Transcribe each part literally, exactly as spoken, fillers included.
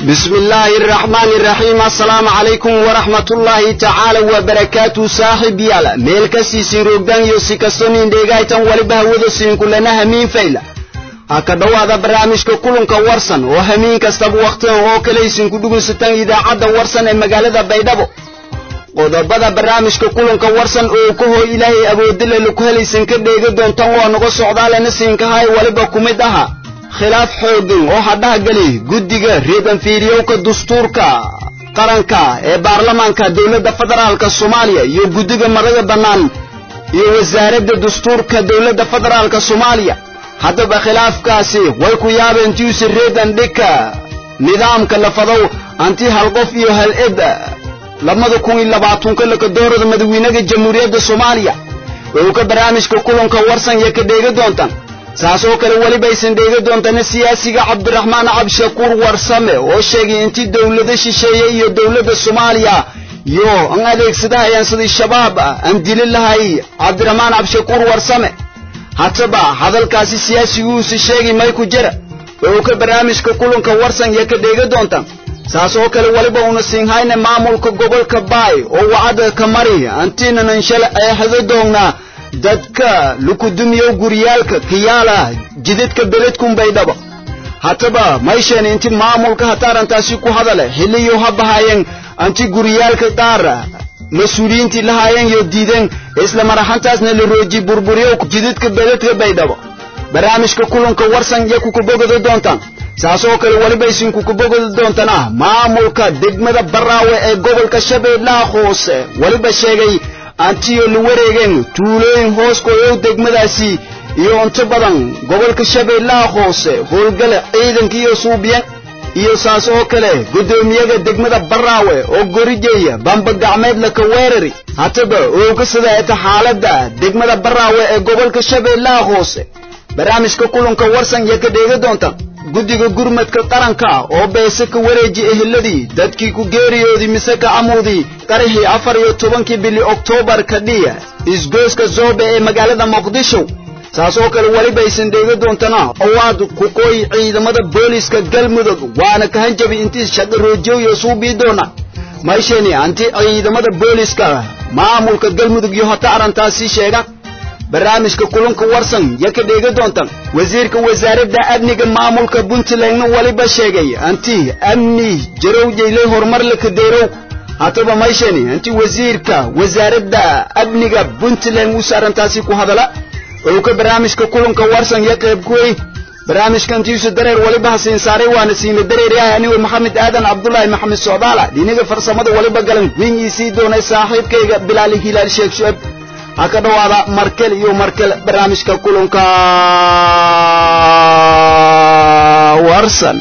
بسم الله الرحمن الرحيم السلام عليكم ورحمة الله تعالى وبركاته صاحب يالا ميلك سيسي روغدان يوسيكا سنين ديغايتان ولبها وذسين كلنا همين فيلا هكذا هذا برامجك كلهم كورسن وهمين كستب وقتهم وكليسين كدوغن ستان إذا عدا ورسن المقالة بيدابو وضبدا برامجك كلهم كورسن وكوه إلهي أبو دل لكوهليسين كديغ دون تنوى نغسو عدالة نسين كهاي ولبا كمدها khilaaf xooggan oo hadda gali guddiga reedan fiiriyowka dastuurka qaranka ee baarlamaanka dawladda federaalka Soomaaliya iyo guddiga marada banaan iyo wasaaradda dastuurka dawladda federaalka Soomaaliya hadaba khilaafkaasi way ku yaabeen tiisi reedan dhika nidaamka la fadow anti hal qof iyo hal eb lamada kun iyo labaatan ka la doorada madaxweynaha jamhuuriyadda Soomaaliya oo ka barnaamijka kulanka warsan iyo ka dheega doontaan saasoo kale wali baysan dheega doontana siyaasiga Cabdiraxmaan Cabshakuur Warsame oo sheegay intii dawladda shisheeye iyo dawladda Soomaaliya iyo aan adeegsadayaan sidii shabaab aan dilin lahay Cabdiraxmaan Cabshakuur Warsame hataba hadalkaasi siyaasigu uu sheegay may ku jira oo ka barnaamijka kulanka warsan iyo ka dheega doontaan saasoo kale waliba una siinhayna maamulka gobolka Baay oo wacad ka mari antiina insha ay hada doonaa dadka lukudumiyo guriyalka kiyala jidadka beledkum baydaba hataba mayshan inti maamulka hatarantaasi ku hadale xiliyo habahayen anti guriyalka daara masuuliyiinti lahaayeen iyo diideen isla maraxantaasna la rooji burburiyo jidadka beledka baydaba barnaamijka kulanka warsan iyo ku kubogada doontaan saasoo kale waliba isin ku kubogada doontaan maamulka degmada Baraawe ee gobolka Shabeellaha Hoose waliba sheegay antiyo lu wareegeen tuulooyin hoos kooyo degmadaasi iyo inta badan gobolka Shabeellaha Hoose howlgal ciidankiyo suubiyan iyo saasoo kale gudoomiyaha degmada Baraawe oo gorijeeya bamba gacmeed la ka weerari hataba oo ka sida xaaladda degmada Baraawe ee gobolka Shabeellaha Hoose barnaamijka kulanka warsan iyo ka dheega doontaan guddiga gurmadka qaranka oo beesa ka wareeji eheladii dadkii ku geeriyoodii mise ka amoodii qarixii afar iyo tobankii bili Oktoobar ka dhiya isgooska Zoobe ee magaalada Muqdisho saasoo kale waliba aysan dheega doontana awaad ku qoy ciidamada booliska Galmudug waana ka hanjabi intii shaqo roojiyo suubi doona mayshani anti ciidamada booliska maamulka Galmudug iyo hata arantaasi sheega barnaamijka kulanka warsan ya ka dheega doontaan wasiirka wasaaradda amniga maamulka Puntland waliba sheegay anti amni jarowjay horumar la ka deerow hataba mayshani anti wasiirka wasaaradda amniga Puntland uu sarantaasi ku hadala oo ka barnaamijka kulanka warsan ya qayb kuway barnaamijkan tiisu dareer waliba hasin saaray waana siin dareerayaa aniga Maxamed Aadan Cabdullaahi Maxamed Soodaala dinaga farsamada waliba galan wiingiisi doonay saaxiibkayga Bilaal Hilaal Sheekh Shuab haka dhawaada markel iyo markel barnaamijka kulanka warsan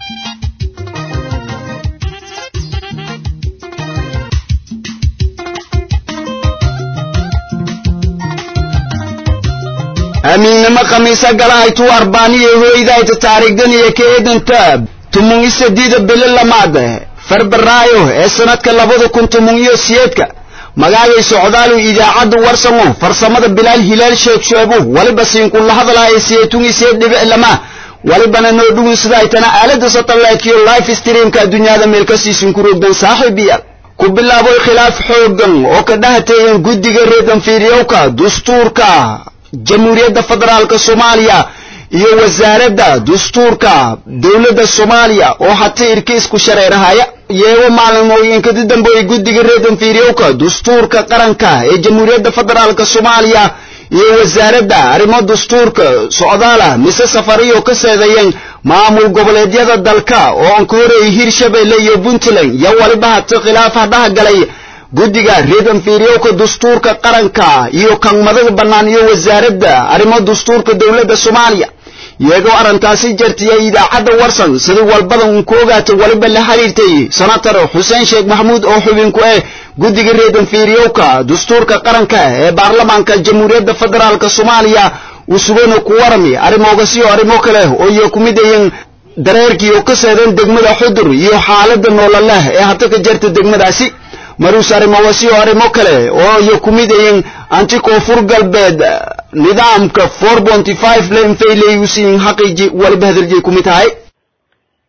أمين ما خميسة قلعت وأربانية هويداية تاريخدن يكيدن تاب تموني سديدة بلل ماده فربرايو السنة كاللابودو كنت مونيو سيادك magaalay socdaal idaacadu warsamo farsamada Bilaal Hilaal Sheekh Shuabo waliba siin kullu hadalay seetungi seedib lama walibana noo dhugun sida ay tana aalada satellite iyo live stream ka dunyada meel ka siisin ku roogdan saaxiibiya ku bilaabo khilaaf xoogan oo ka dhahatay guddiga reedan fiiriyowka dastuurka jamhuuriyadda federaalka Soomaaliya iyo wasaaradda dastuurka dawladda Soomaaliya oo hatta irkiis ku shareerahaya yeewo maalmooyinka dambeeyay guddiga reedan fiiriyowka dastuurka qaranka ee jamhuuriyadda federaalka Soomaaliya iyo wasaaradda arrimaha dastuurka socdaala mise safariyo ka saadayeen maamul goboleedyada dalka oo aan koorey Hirshabeelle iyo Puntland ya waliba hatta khilaaf hadaha galay guddiga reedan fiiriyowka dastuurka qaranka iyo kan madaxa banaan iyo wasaaradda arrimaha dastuurka dawladda Soomaaliya iyagoo arintaasi jartiyay idaacada warsan sidii walbadan ku ogaatay waliba la xiriirtay senator Xuseen Sheekh Maxamuud oo xubin ku ah guddiga reedan fiiriyowka dastuurka qaranka ee baarlamaanka jamhuuriyadda federaalka Soomaaliya uu sugan ku warami arimoogasi oo arimo kale oo iyo kumidayeen dareerkii oo ka saadan degmada Xudur iyo xaaladda nololeed ee hadda ka jirta degmadaasi marus arimoogasi oo arimo kale oo iyo kumidayeen anti koonfur galbeed nidaamka four point five leen faylay usiin xaqiiji waliba hadalji kumitahay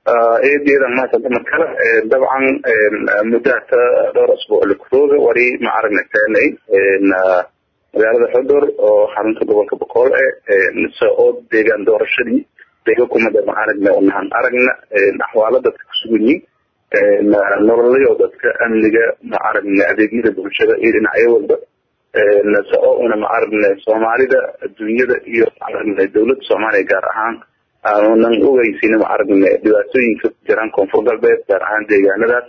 ايديدا ما تتمكن طبعا مدة دور اسبوع الكروز وري ما عرفنا ثاني ان magaalada Xudur oo xarunta gobolka Boqol ee soo deegaan doorashadii deegaanka ma aragna oo aan aragna axwaalada ku sugan yihiin nololeeyo dadka amniga ma aragna adeegyada bulshada iyo dhinacyo walba ee soo una ma aragna Soomaalida adduunyada iyo aragna dawladda Soomaaliya gaar ahaan aanan ogeysiin ma aragna dhibaatooyinka jiraan koonfur galbeed gaar ahaan deegaanadaas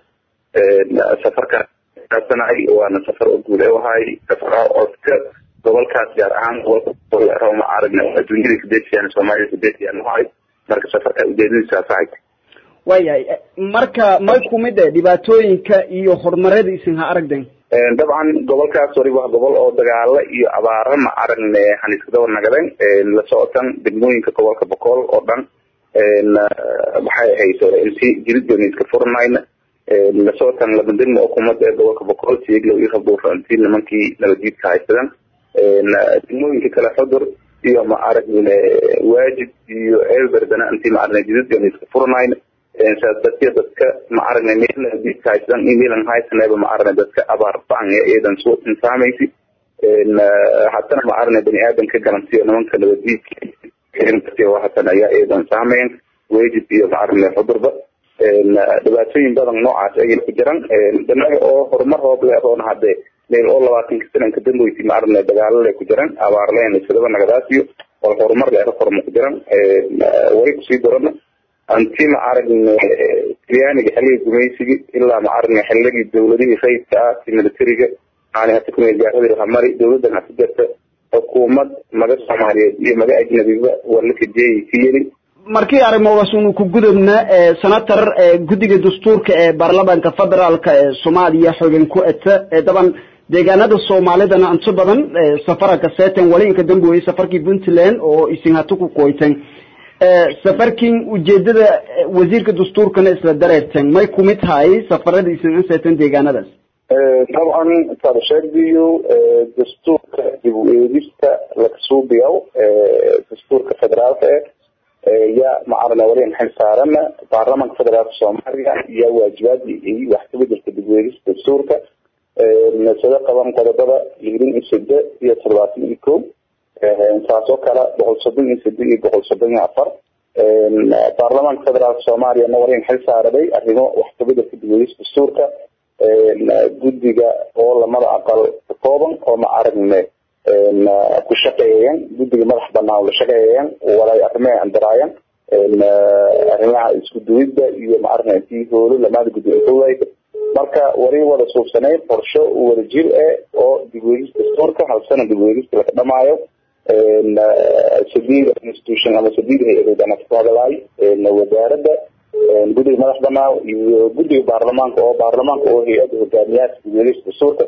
ee safarka taasanaay waana safar u guud ah wahay safar codka gobolkaas gaar ahaan oo ma aragna adduunyada sideetan Soomaaliya sideetan wahay marka safarka ujeedadiisa tahay wayay marka ma kumid ah dhibaatooyinka iyo horumarada isin ha aragden ee dabcan gobolkaas wariba gobol oo dagaal iyo abaaro ma aragna xaniiskada nagadan ee la socotan degmooyinka gobolka Boqol oo dhan ee waxay hayso intii jiridooyinka furmayna la socotan la bandin oo kumada gobolka Boqol tiiglo iyo raboofantiin nimankii nabadgelyada haysan ee degmooyinka kala Xudur iyo ma aragna waajid iyo eelberdana intii ma aragna jiridooyinka furmayna ee saadadka dadka ma aragna meel nabadgelyada haysan email haysanaba ma aragna dadka abaar baan eedan soo insaameysi ee hatta ma aragna bani aadanka galantiyo nimanka nabadgelyada intii waxa ayaa eedan saameyn waajid iyo ma aragna Xudurba dhibaatooyin badan noocaas ay ku jiraan danaga oo horumar hoob leh oo hadee meel oo labaatan sano ka dambeeyay ma aragna dagaalada ku jiraan abaar leen sidaba nagadaasiyo oo horumar leh horumar ku jiraan way ku sii dorana antii ma aragna Kriyaaniga xilliga gumaysiga ilaa ma aragna xilligii dawladihii qaybta ah militariga aan hata ku meelgaarada hamari dawladda nasibta xukuumad maga Soomaaliyeed iyo maga ajnabiga wala ka jeeyay markii arrimahaas uu ku gudubna senator guddiga dastuurka ee baarlamaanka federaalka ee Soomaaliya xooggan ku eta daban deegaanada Soomaalidana inta badan safarka seetan wali in ka dambeeyay safarkii Puntland oo isin hatu ku qoyteen safarkin ujeedada wasiirka dastuurkana isla dareerteen may kumid tahay safarada isin seetan deegaanadaas طبعا ترشيديو دستورka dib u eegista la suubiyo dastuurka federaalka يا معرنا ورين حل سارنا برلمان فدرال الصومالية يا واجبات إيه واحتوي التدويرس بالسوركة نسبة قوام قدرة يجرين السد هي ثلاثين يكون نساسو كلا بقول صدق السد بقول صدق عفر برلمان فدرال الصومالية نورين حل ساربي أرجو واحتوي التدويرس بالسوركة جدّية والله ما أقل طوبا وما عرفنا إن كشقيين جدّية مرحبا ولا شقيين ولا يأتمع عند رايان إن أرجع إسكودويد يوم عرفنا فيه هو لما جدّية هو marka wari wada suubsanay qorsho wada jir ah oo dibweegis dastuurka hal sano dibweegis la dhamaayo in sidii institution ama sidii hay'adda ana fadalay in wasaaradda guddiga madax banaan iyo guddiga baarlamaanka oo baarlamaanka oo hay'adda hogaamiyaha dibweegis dastuurka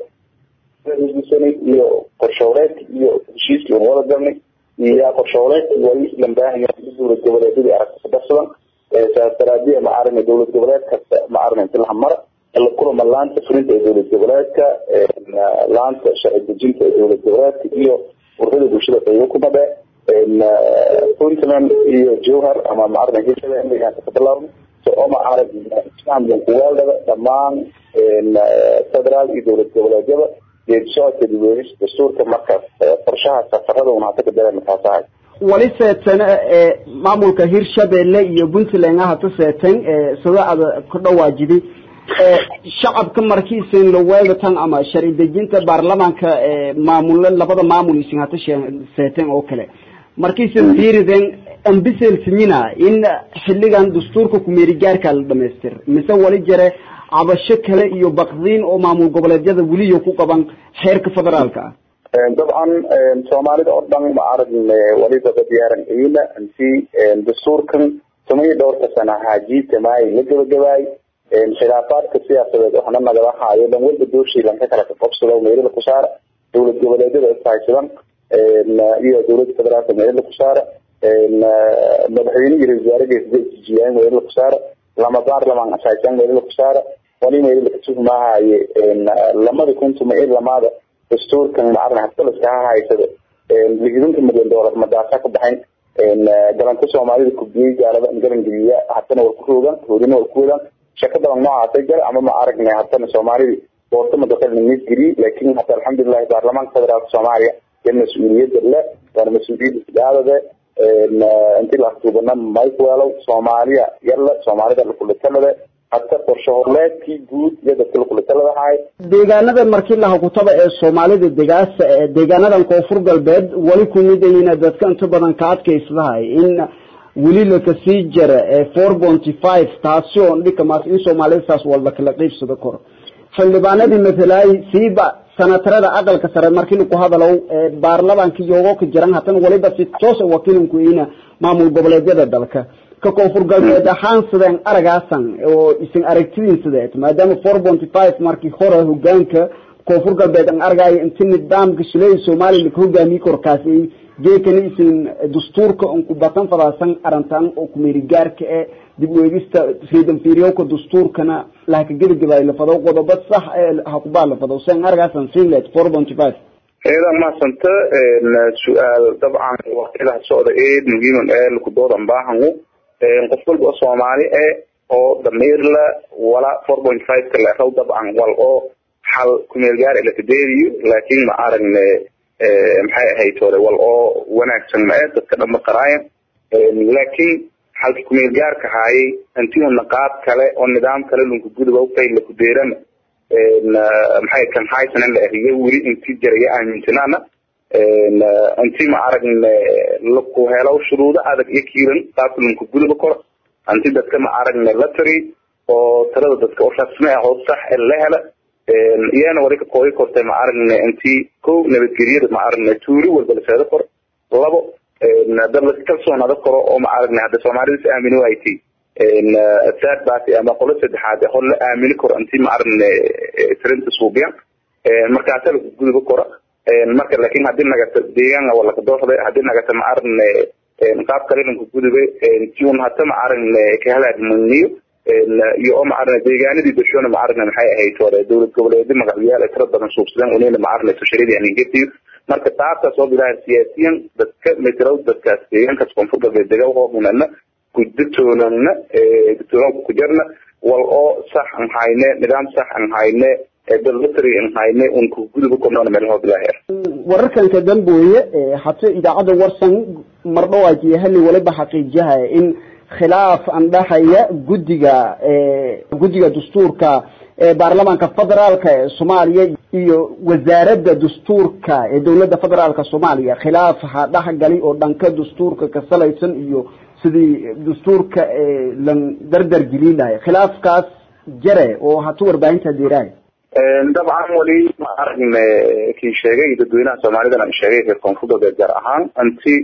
iyo qorshooleed iyo heshiiska wada galnay iyo qorshooleed wali lambaahiyo dowlad goboleedyada aragtida dadsan ee saastaraadiya ma aragna dowlad goboleed kasta ma aragna inta mara الكل ملانت فرنت دولة جبلات لانت شعب الجنة دولة جبلات إيو ورهده بوشدة طيوكم هذا إن كنتم إيو جوهر أما معرضنا جيشة إنه يعني تفضلهم سوء ما عارض إسلام جنقوال ده دمان إن فدرال إيو دولة جبلات جبل يجسوع تدويرش دستور كمكة فرشاها سفرده ونعتقد ده متاسعي ولسه سنة معمول كهير شبه اللي يبنت لأنها تسيتين سواء كده واجدي shacabka markiisan la weelatan ama sharci dejinta baarlamaanka maamul labada maamul isin hata seeteen oo kale markiisan fiiriden ambisel sinina in xilligan dastuurka ku meeri gaarka la dhameystir mise wali jare cabasho kale iyo baqdiin oo maamul goboleedyada waliyo ku qaban xeerka federaalka dabcan Soomaalida oo dhan ma aragin wali dad diyaaran ila intii dastuurkan samay dhowrka sana haajita maay la gabagabay خلافات كسياسية وحنا نجرا حاجة لما ولد دوشي لما كانت تقصد لو ميري الكسارة دولة جبلية ده استعجلن إن هي دولة فدرالية ميري الكسارة إن مدحين يرجعوا جيش جيان ميري الكسارة لما دار لما استعجلن ميري الكسارة وني ميري الكسوف معها إن لما يكون ثم إيه لما هذا دستور كان معرض حتى لسه هاي سد لجنة مليون دولار مدرسة كبحين een galanta Soomaalida ku biyay gaalada Ingiriisiga hadana way ku roogan hoodina way ku wadaan shaqada noocaas ay jar ama ma aragnay hadana Soomaalida doorto ma dadka Ingiriisi laakiin hadda alxamdulillah baarlamaanka federaalka Soomaaliya ee mas'uuliyadda leh waa mas'uuliyadda gaarada een intii la xubna Michael Soomaaliya yalla Soomaalida la kulay talada hatta qorshahoodkii guud iyo dadka la kulay talada hay deegaanada markii la hogtaba ee Soomaalida deegaas deegaanadan koonfur galbeed wali ku mid yihiin dadka inta badan ka adkaysaday in wali la ka sii jira four point five taasi oo dhika maas in Soomaalida saas walba kala qaybsado kor xildhibaanadii mathalay siiba sanatarada aqalka sare markii ku hadalo baarlamaanka joogo ka jiran hatan waliba si toos ah wakiilku ina maamul goboleedyada dalka ka koonfur galbeed ahaan sideen aragaasan oo isin aragtidiin sideed maadaama four point five markii hore hogaanka koonfur galbeed aan argay intii nidaamka shilay Soomaaliya ku hogaamiye korkaasi jeekani isin dastuurka oo ku batan fadaasan arintan oo ku meeri gaarka ee dib u eegista freedom periodka dastuurkana la ka gabagabay la fado qodobo sax ee ha ku baa la fado seen argaasan sinlet four point five هذا ما سنت السؤال طبعا وقتها سؤال ايه مهم ايه لكدودن باهنو قفل Soomaali ee oo dameer la wala four point five kala raw dabcan wal oo xal ku meel gaar ila kadeeriyo laakiin ma aragne maxay ahayd hore wal oo wanaagsan ma dadka dhama qaraayan laakiin xal ku meel gaar ka hayay intii uu naqaad kale oo nidaam kale lunku gudub oo fayl ku deeran maxay kan haysan la ariyo wiri intii jiray aaminsanana intii ma aragne loo helo shuruudo adag iyo kiiran taasoo gudub kor intii dadka ma aragne la tari oo tirada dadka oo rasmi ah oo sax la hela iyana wari ka kooy kortay ma aragne intii ko nabadgeliyada ma aragne tuuri walba la saado kor labo dad la kalsoonada kor oo ma aragne hada Soomaalida aamino ay tii in third party ama qolo saddexaad oo la aamino kor intii ma aragne tirinta suubiyan marka taa gudub kor marka laakiin hadii naga deegaanka wala ka doorday hadii naga ma aragne qaab kale inuu gudubay intii uu hata ma aragne ka halaagmaniyo iyo ma aragne deegaanadii dashona ma aragne maxay ahayd hore dawlad goboleedka magacyada tirada badan suubsadan oo inay ma aragne tashriidi yani gadiyo marka taata soo bilaa siyaasiyan dadka metrow dadka deegaanka koonfur galbeed deegaanka oo munana gudubtoonana ee gudubtoon ku jirna wal oo sax aan hayne nidaam sax aan hayne dawladda in hayne un ku gudub ku noqon meel hoob lahayd wararkan ka dambeeyay hatta idaacada warsan mardhow ay yahay waliba xaqiijiyaha in khilaaf aan dhaxaya gudiga ee gudiga dastuurka ee baarlamaanka federaalka ee Soomaaliya iyo wasaaradda dastuurka ee dawladda federaalka Soomaaliya khilaaf ha dhaxgalay oo dhanka dastuurka ka salaysan iyo sidii dastuurka ee lan dardar gelinayo khilaafkaas jare oo hatu warbaahinta diiray dabcan wali ma aragne ki sheegay dadweynaha Soomaalida aan sheegay ee koonfur galbeed gaar ahaan anti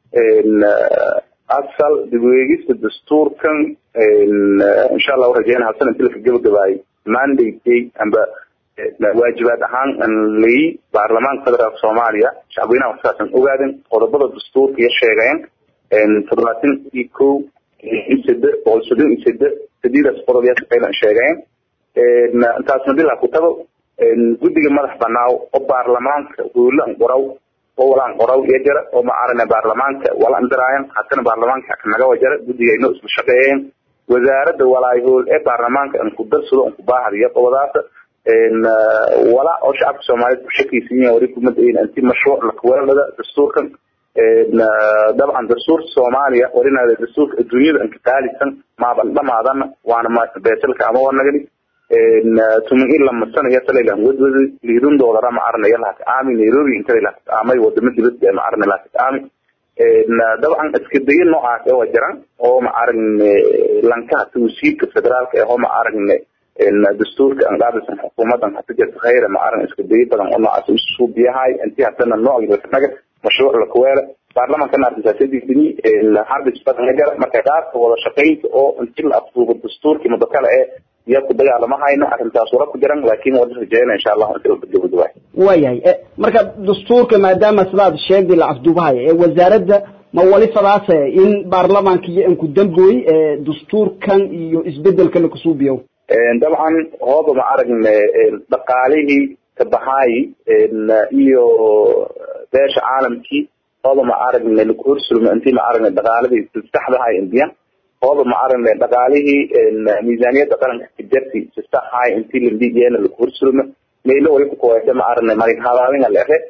asal dibweegista dastuurkan insha Allah rajayna hasan inta la gabagabay mandate amba waajibaad ahaan an lay baarlamaanka federaalka Soomaaliya shacabweynaha waxaan ogaadan qodobada dastuurka iyo sheegayeen in toddobaatan iyo kow isida oo sidoo isida sidida qodobada ay sheegayeen in taasna bila ku tago gudiga madax banaaw oo baarlamaanka hoolan qoraw oo walaan qoraw iyo jara oo ma aragna baarlamaanka wala andaraayan hatana baarlamaanka naga wajara gudiga inoo isla shaqeeyeen wasaaradda walaay hool ee baarlamaanka aan ku darsado aan ku baahriyo qodobada in wala oo shacabka Soomaaliyeed ku shaqeeyeen wari ku madayn intii mashruuc la kuwalada dastuurkan in dabcan dastuur Soomaaliya warina dastuurka adduunyada aan ka taalisan ma ban dhamaadana waana ma beesalka ama wanagani in tumin illa masana ya talay lan wadwadi liidun doolara ma arna yalla aami Nairobi inta la aamay wadamo dibadda ma arna la aami in dabcan iska dayin noocaas oo jiran oo ma aragna lanka tuusiibka federaalka ee ma aragna in dastuurka aan qaadaysan xukuumadan hadda jirta khayr ma aragna iska dayin badan oo noocaas isku biyahay intii hadana nooc naga mashruuc la kuweela baarlamaanka naartisaadii in harbi badan naga marka qaabka wada shaqeynta oo intii la afduubo dastuurka mudakala ee ياكو دغا لما هاينا arrintaas wara ku jiran laakiin wada rajeeyna insha Allah inta uu gabadho waayay marka dastuurka maadaama sidaad sheegay la afduubahay ee wasaaradda ma wali fadaasa in baarlamaanka iyo ku damboy ee dastuurkan iyo isbedelka la kusuubiyo ee dabcan hoodo ma aragna dhaqaalihi tabahay iyo beesha caalamkii هذا ما عرفنا الكورس لما أنتي ما عرفنا دقالة تستحضر هاي إنديان هذا ما عرفنا دقاله الميزانية دقالة تجرتي تستحضر هاي أنتي اللي بيجينا الكورس لما ميلو ويبقى كويسة ما عرفنا مريض هذا على الأخير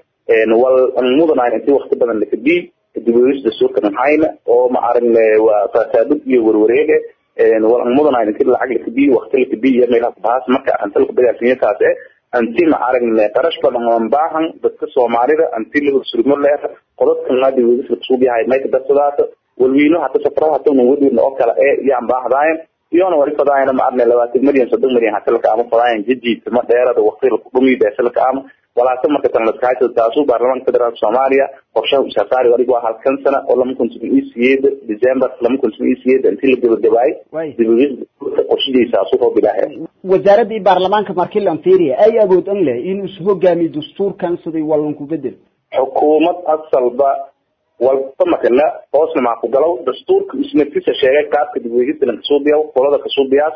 والموضوع عن أنتي وقت بدنا نكبي الدبوس دستور كان هاينا أو ما عرفنا وفسادات يوروريجه والموضوع عن أنتي العقل كبي وقت الكبي يميلها بحاس مكة أنت لك بدأ سنين كاسة أنتي ما عرفنا ترش بدنا نباهن بس ومعرفة أنتي اللي بسرور له قدرت كنا دبوس بتسوبي هاي ما يتبصرات والوينو حتى سفرها حتى نودي إنه أكل إيه يعم باه داين يوم وري فداين ما عرفنا لوات مليون صدق مليون حتى لك عام فداين جدي ثم دائرة وقت القومي بس لك عام ولا ثم كتن لسكايت التاسو برلمان فدرال سوماليا وقشة مسافر وري واحد كم سنة ولا ممكن تبي سيد ديسمبر لما ممكن تبي سيد أنتي اللي بدو دبي دبي وشي دي ساسو هو بلاها وزارة البرلمان كماركيل أمثيرية أي أبود أنله إنه سهو جامي دستور كان صدي ولا نكبدل حكومة أصل با والطمع كنا توصل مع قبلو دستور اسمه شيء كاب كدبي جدا نكسوبيا وقلنا كسوبيا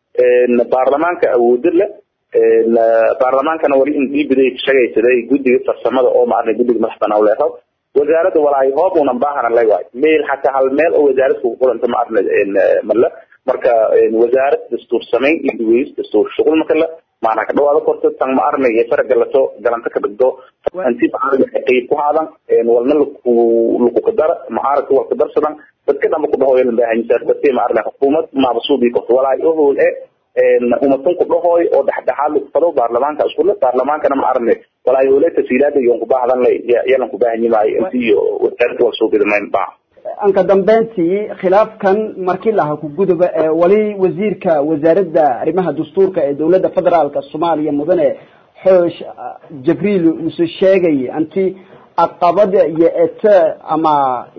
إن البرلمان كأودله إن البرلمان كان وري إن دي بدأ شيء تدري جودي تصمد أو معنا جودي محبنا ولا هذا وزارة ولا يهاب ونباهنا لا يواي ميل حتى هالميل أو وزارة وقول أنت معنا إن ملا مركا وزارة دستور سمين إدويس دستور شغل مكلا معنا كده هذا كورس تang معنا يفرق جلسة جلسة كبدو أنتي بعرف حقيقة هذا إن ولنا لك لك قدر معارك وقدر سدان بس كده ما كده هو اللي بيعني سر بس معنا حكومة ما بسوبي كده ولا يهو إيه إن حكومة كده هو أو ده حد حاله فلو برلمان كأسطول برلمان كنا معنا ولا يهو له تسيرات يوم كباه هذا اللي يلا كباه يعني ما أنتي وترت وسوبي ده ما ينبع أنك دمبنتي خلاف كان مركي لها كجود ولي وزير كوزارة رمها دستور كدولة فدرال كالصومالية مدنة حوش جبريل مسشاقي أنتي القبض يأت أما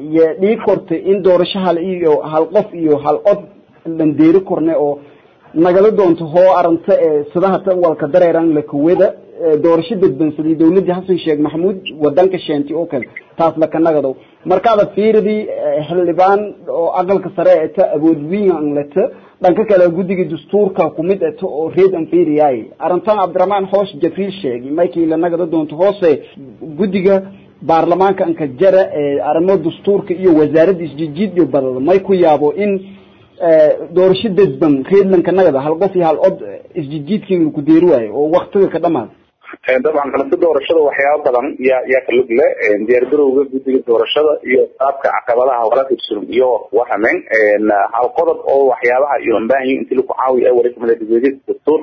يديكورت إن دورش هال إيو هالقف إيو هالقف لنديري كورني أو نقل دونت هو أرنت صداها تأول كدريران لكويدة دورش بدبن سدي دولة حسن الشيخ محمود ودانك الشانتي أوكل taas la ka nagado markaada fiiridii xildhibaan oo aqalka sare ee ta awoodwiin aan lata dhanka kale gudiga dastuurka ku mid ah oo reedan fiiriyay arintan Cabdiraxmaan Xoosh Jafiil sheegay markii la nagado doonto hoose gudiga baarlamaanka anka jara ee arrimo dastuurka iyo wasaaradda isjiid iyo badada may ku yaabo in doorashada dadban reedan ka nagado hal qof iyo hal od isjiidkiin ku deeruway oo waqtiga ka dhamaad طبعا كانت الدورشة وحياة طبعا يا يا كلجلة ديردرو وجود الدورشة يطابق عقبالها ولا تبصر يو وحمن إن هالقدر أو وحياة يوم باهي أنت لو عاوي أول اسم الدجاجة الدستور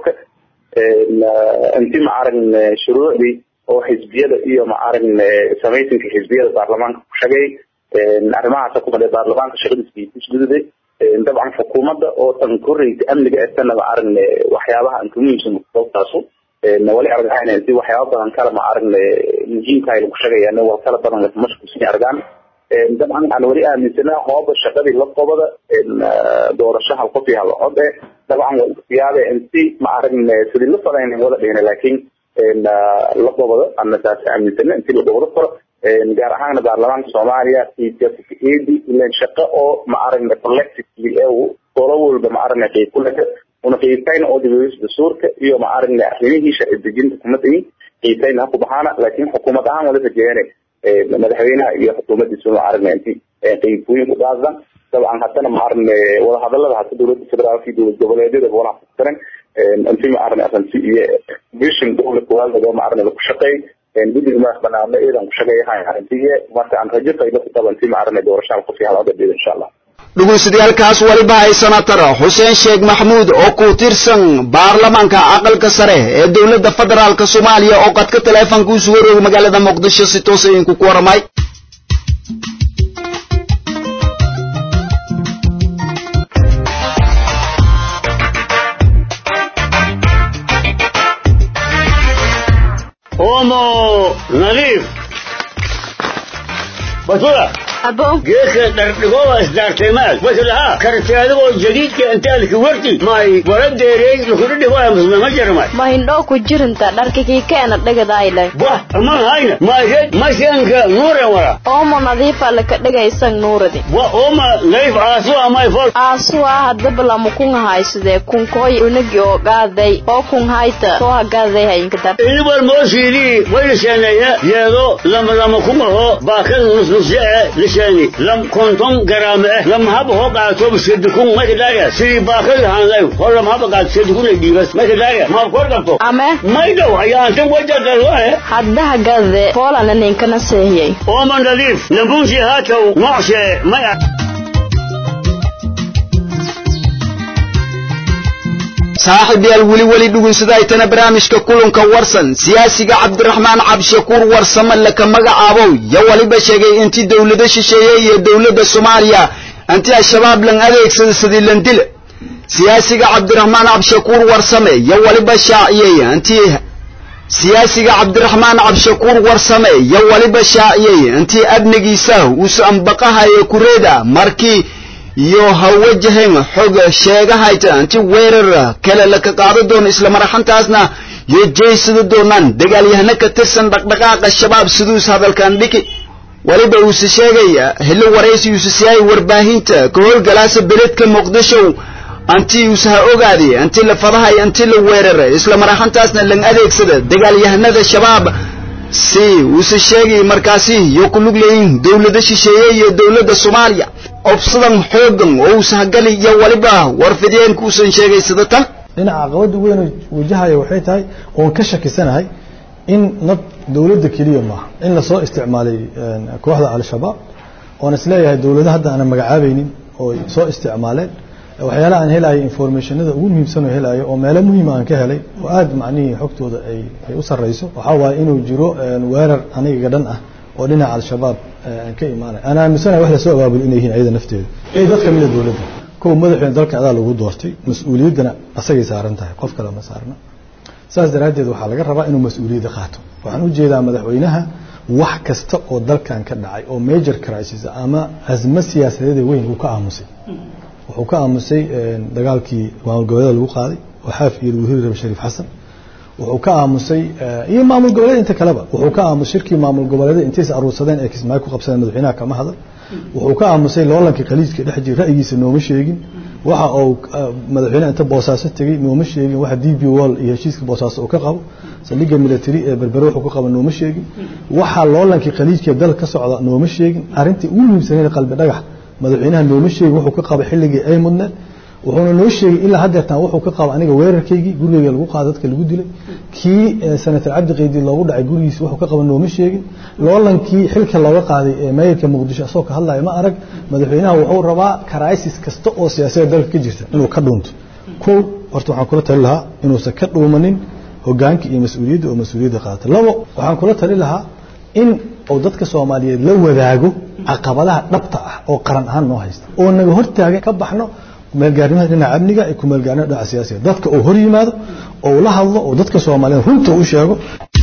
إن أنت معارن شروع دي أو حزبية إيو معارن سميتين كحزبية البرلمان شجعي نعرفها تكون البرلمان كشغل في تشدد دي طبعا حكومة أو تنكري تأمن جأتنا معارن وحياة أنتم يمشون متوقعوا نولي أرجعنا أنتي وحياة عن كلام عارن نجيم كاي المشجع يعني وكلام بدن مشكل سني أرجعنا طبعا أنا ولي أن سنة هذا الشباب اللي قبض إن دور الشهر القطي على الأرض طبعا في هذا أنتي معارن سدي لفظ يعني ولا بينه لكن إن لقبض أن تاس عن سنة أنتي لقبض فرق إن جارحنا برلمان الصومالية في في إيدي إلا شقة أو معارن كولكتيف أو طلول بمعارن في كل ونقيتين أو دبوس دستورك يوم عارن أحيانه شيء الدجين حكومتين قيتين هكو بحانا لكن حكومة عام ولا تجاري مدحوينها هي حكومة دستور عارن أنتي قيتوين مقاصدا طبعا حتى لما عارن ولا هذا الله حتى دولة الفدرال في دولة الجبلية دي ولا حتى أنتي ما عارن أصلا في بيشن دولة كوال ده ما عارن لك شقي بدي ما أخبرنا عن إيه ده شقي هاي أنتي ما عن رجل طيب طبعا أنتي ما عارن دور شعب في هذا الدين إن شاء الله dhageystayaal waliba ay senator Xuseen Sheekh Maxamuud oo ku tirsan baarlamaanka aqalka sare ee dawladda federaalka Soomaaliya oo qadka teleefanka u soo wareegay magaalada Muqdisho si toos ah ku waramay Omo Nadif Basura أبو جيك درجوا إصدارتمال مثلها كرتيادو جديد كأنت لك ورتي ماي ولد ريج لكل دواء ما جرمات ما هندو كجرنت لاركي كأنت دقدايله باه ما هاينا ما جد ما شانك نور ورا أم نظيفة لك دقيسن نور دي وأم نظيف عاسوا ما يفول عاسوا هدبلا مكون هاي سده كون كوي ونجيو قاعدي أو كون هايتا سوا قاعدي هاي كده إنما الموسيقى ويلسنا يا يادو لما لما كمه باكل نص نص لساني لم كنتم جرامه لم هبه قاعدوا بسدكم ما تلاقي سري باكل هانلايو ولا ما بقى سدكم دي بس ما تلاقي ما قردمتو أما ما يدو يا أنت وجدت الواه حدها قاعدي فولا ننكنا سهيي ومن نظيف نبوسي هاتو معشة ما صاحب يا الولي ولي دوغن سدايتنا برامجك كلنك ورسن سياسي عبد الرحمن عبد الشكور ورسم لك مغعابو يا ولي بشيغي انت دولة شيشيه دولة سوماليا انت الشباب لن اديك سدي لن دل سياسي عبد الرحمن عبد الشكور ورسم يا ولي بشاعيه انت سياسي عبد الرحمن عبد الشكور ورسم يا ولي بشاعيه انت ابنغيسا وسنبقها يا كوريدا ماركي iyo hawajaheen xog sheegahayta anti weerar kala la ka qaado doon isla maraxantaasna iyo jeysada doonaan dagaalyahana ka tirsan dhaqdhaqaaqa shabaab sidoo hadalkan dhiki waliba uu sheegaya helo waraysi uu siiyay warbaahinta ka howlgalaasa beledka Muqdisho anti uu saha ogaadi anti la fadahay anti la weerar isla maraxantaasna lan adeegsada dagaalyahanada shabaab si uu sheegay markaasi iyo ku lug leeyin dawladda shisheeye iyo dawladda Soomaaliya أبصدم حوجم أو سهجلي يا ولبا ورفدين كوسن شيء سدتان إن عقود وين وجهها يوحيت هاي وانكشك سنة هاي إن نط دولة كلية ما إن لصاق استعمالي كواحدة على الشباب ونسلاي هاي دولة هذا أنا مجعبين أو صاق استعمالات وحيلا عن هلاي إنفورميشن هذا أول مهم سنة هلاي أو ماله مهم عن كهلاي وقاد معني حكته أي أسر رئيسه وحاول إنه جرو وير أنا جدنا ولنا على الشباب كي معنا أنا مثلا واحدة سوى باب الإنهين عيدا نفتي إيه ذلك من الدولة كل مدحين ذلك على الوجود دورتي مسؤوليتنا أسيء سعرنتها قف كلام سعرنا ساز درادة وحالة جربا إنه مسؤولية ذاته وعنو جيدا مدحوينها وحكست أو ذلك كان كدعي أو ميجر كرايسيس أما أزمة سياسية ذي وين وكا أمسي وكا أمسي دقالكي معمول جوال الوقاضي وحافي الوزير الشريف حسن وحكاها مسي إيه معمول جوالات أنت كلبا وحكاها مسيركي معمول جوالات أنت سأروسدين إكس معك وقبسنا مدحينها كما هذا وحكاها مسي لولا كخليج كده حجي رأيي إنه مش يجين واحد أو مدحينها أنت بوساسة تجي إنه مش يجين واحد دي بي وال يهشيس بوساسة وكقب سليج ميلتري بالبروح وكقب إنه مش يجين واحد لولا كخليج كده كسر إنه مش يجين أرنتي أول من سنين قلب نجح مدحينها إنه مش يجين وحكقب حلقي أي مدة وحنا نوشي إلا حد يتناوح وكقاب عنيق وير كيجي قولي يلقوا قادتك اللي قدي كي سنة العبد قيدي الله وضع يقولي يسوح وكقاب إنه مش يجي لولا كي حلك الله وقع ما يركب مقدش أسوق هلا ما أرق مدحينها وحور ربع كرايسيس كستقو سياسية دلك كجيرت إنه كدونت كل ورتوح كلها لها إنه سكت ومنين وجانك مسؤولية ومسؤولية قاتل لو وحن كلها لها إن أودتك الصومالية لو ذاقوا عقبالها نبطة أو قرن هان نوهيست وإنه هرتاج كبحنا مالجارنها لنا عبنيجا يكون مالجارنا ده سياسي ضدك أو هري ماذا أو لا الله وضدك سوامالين هم توشياجو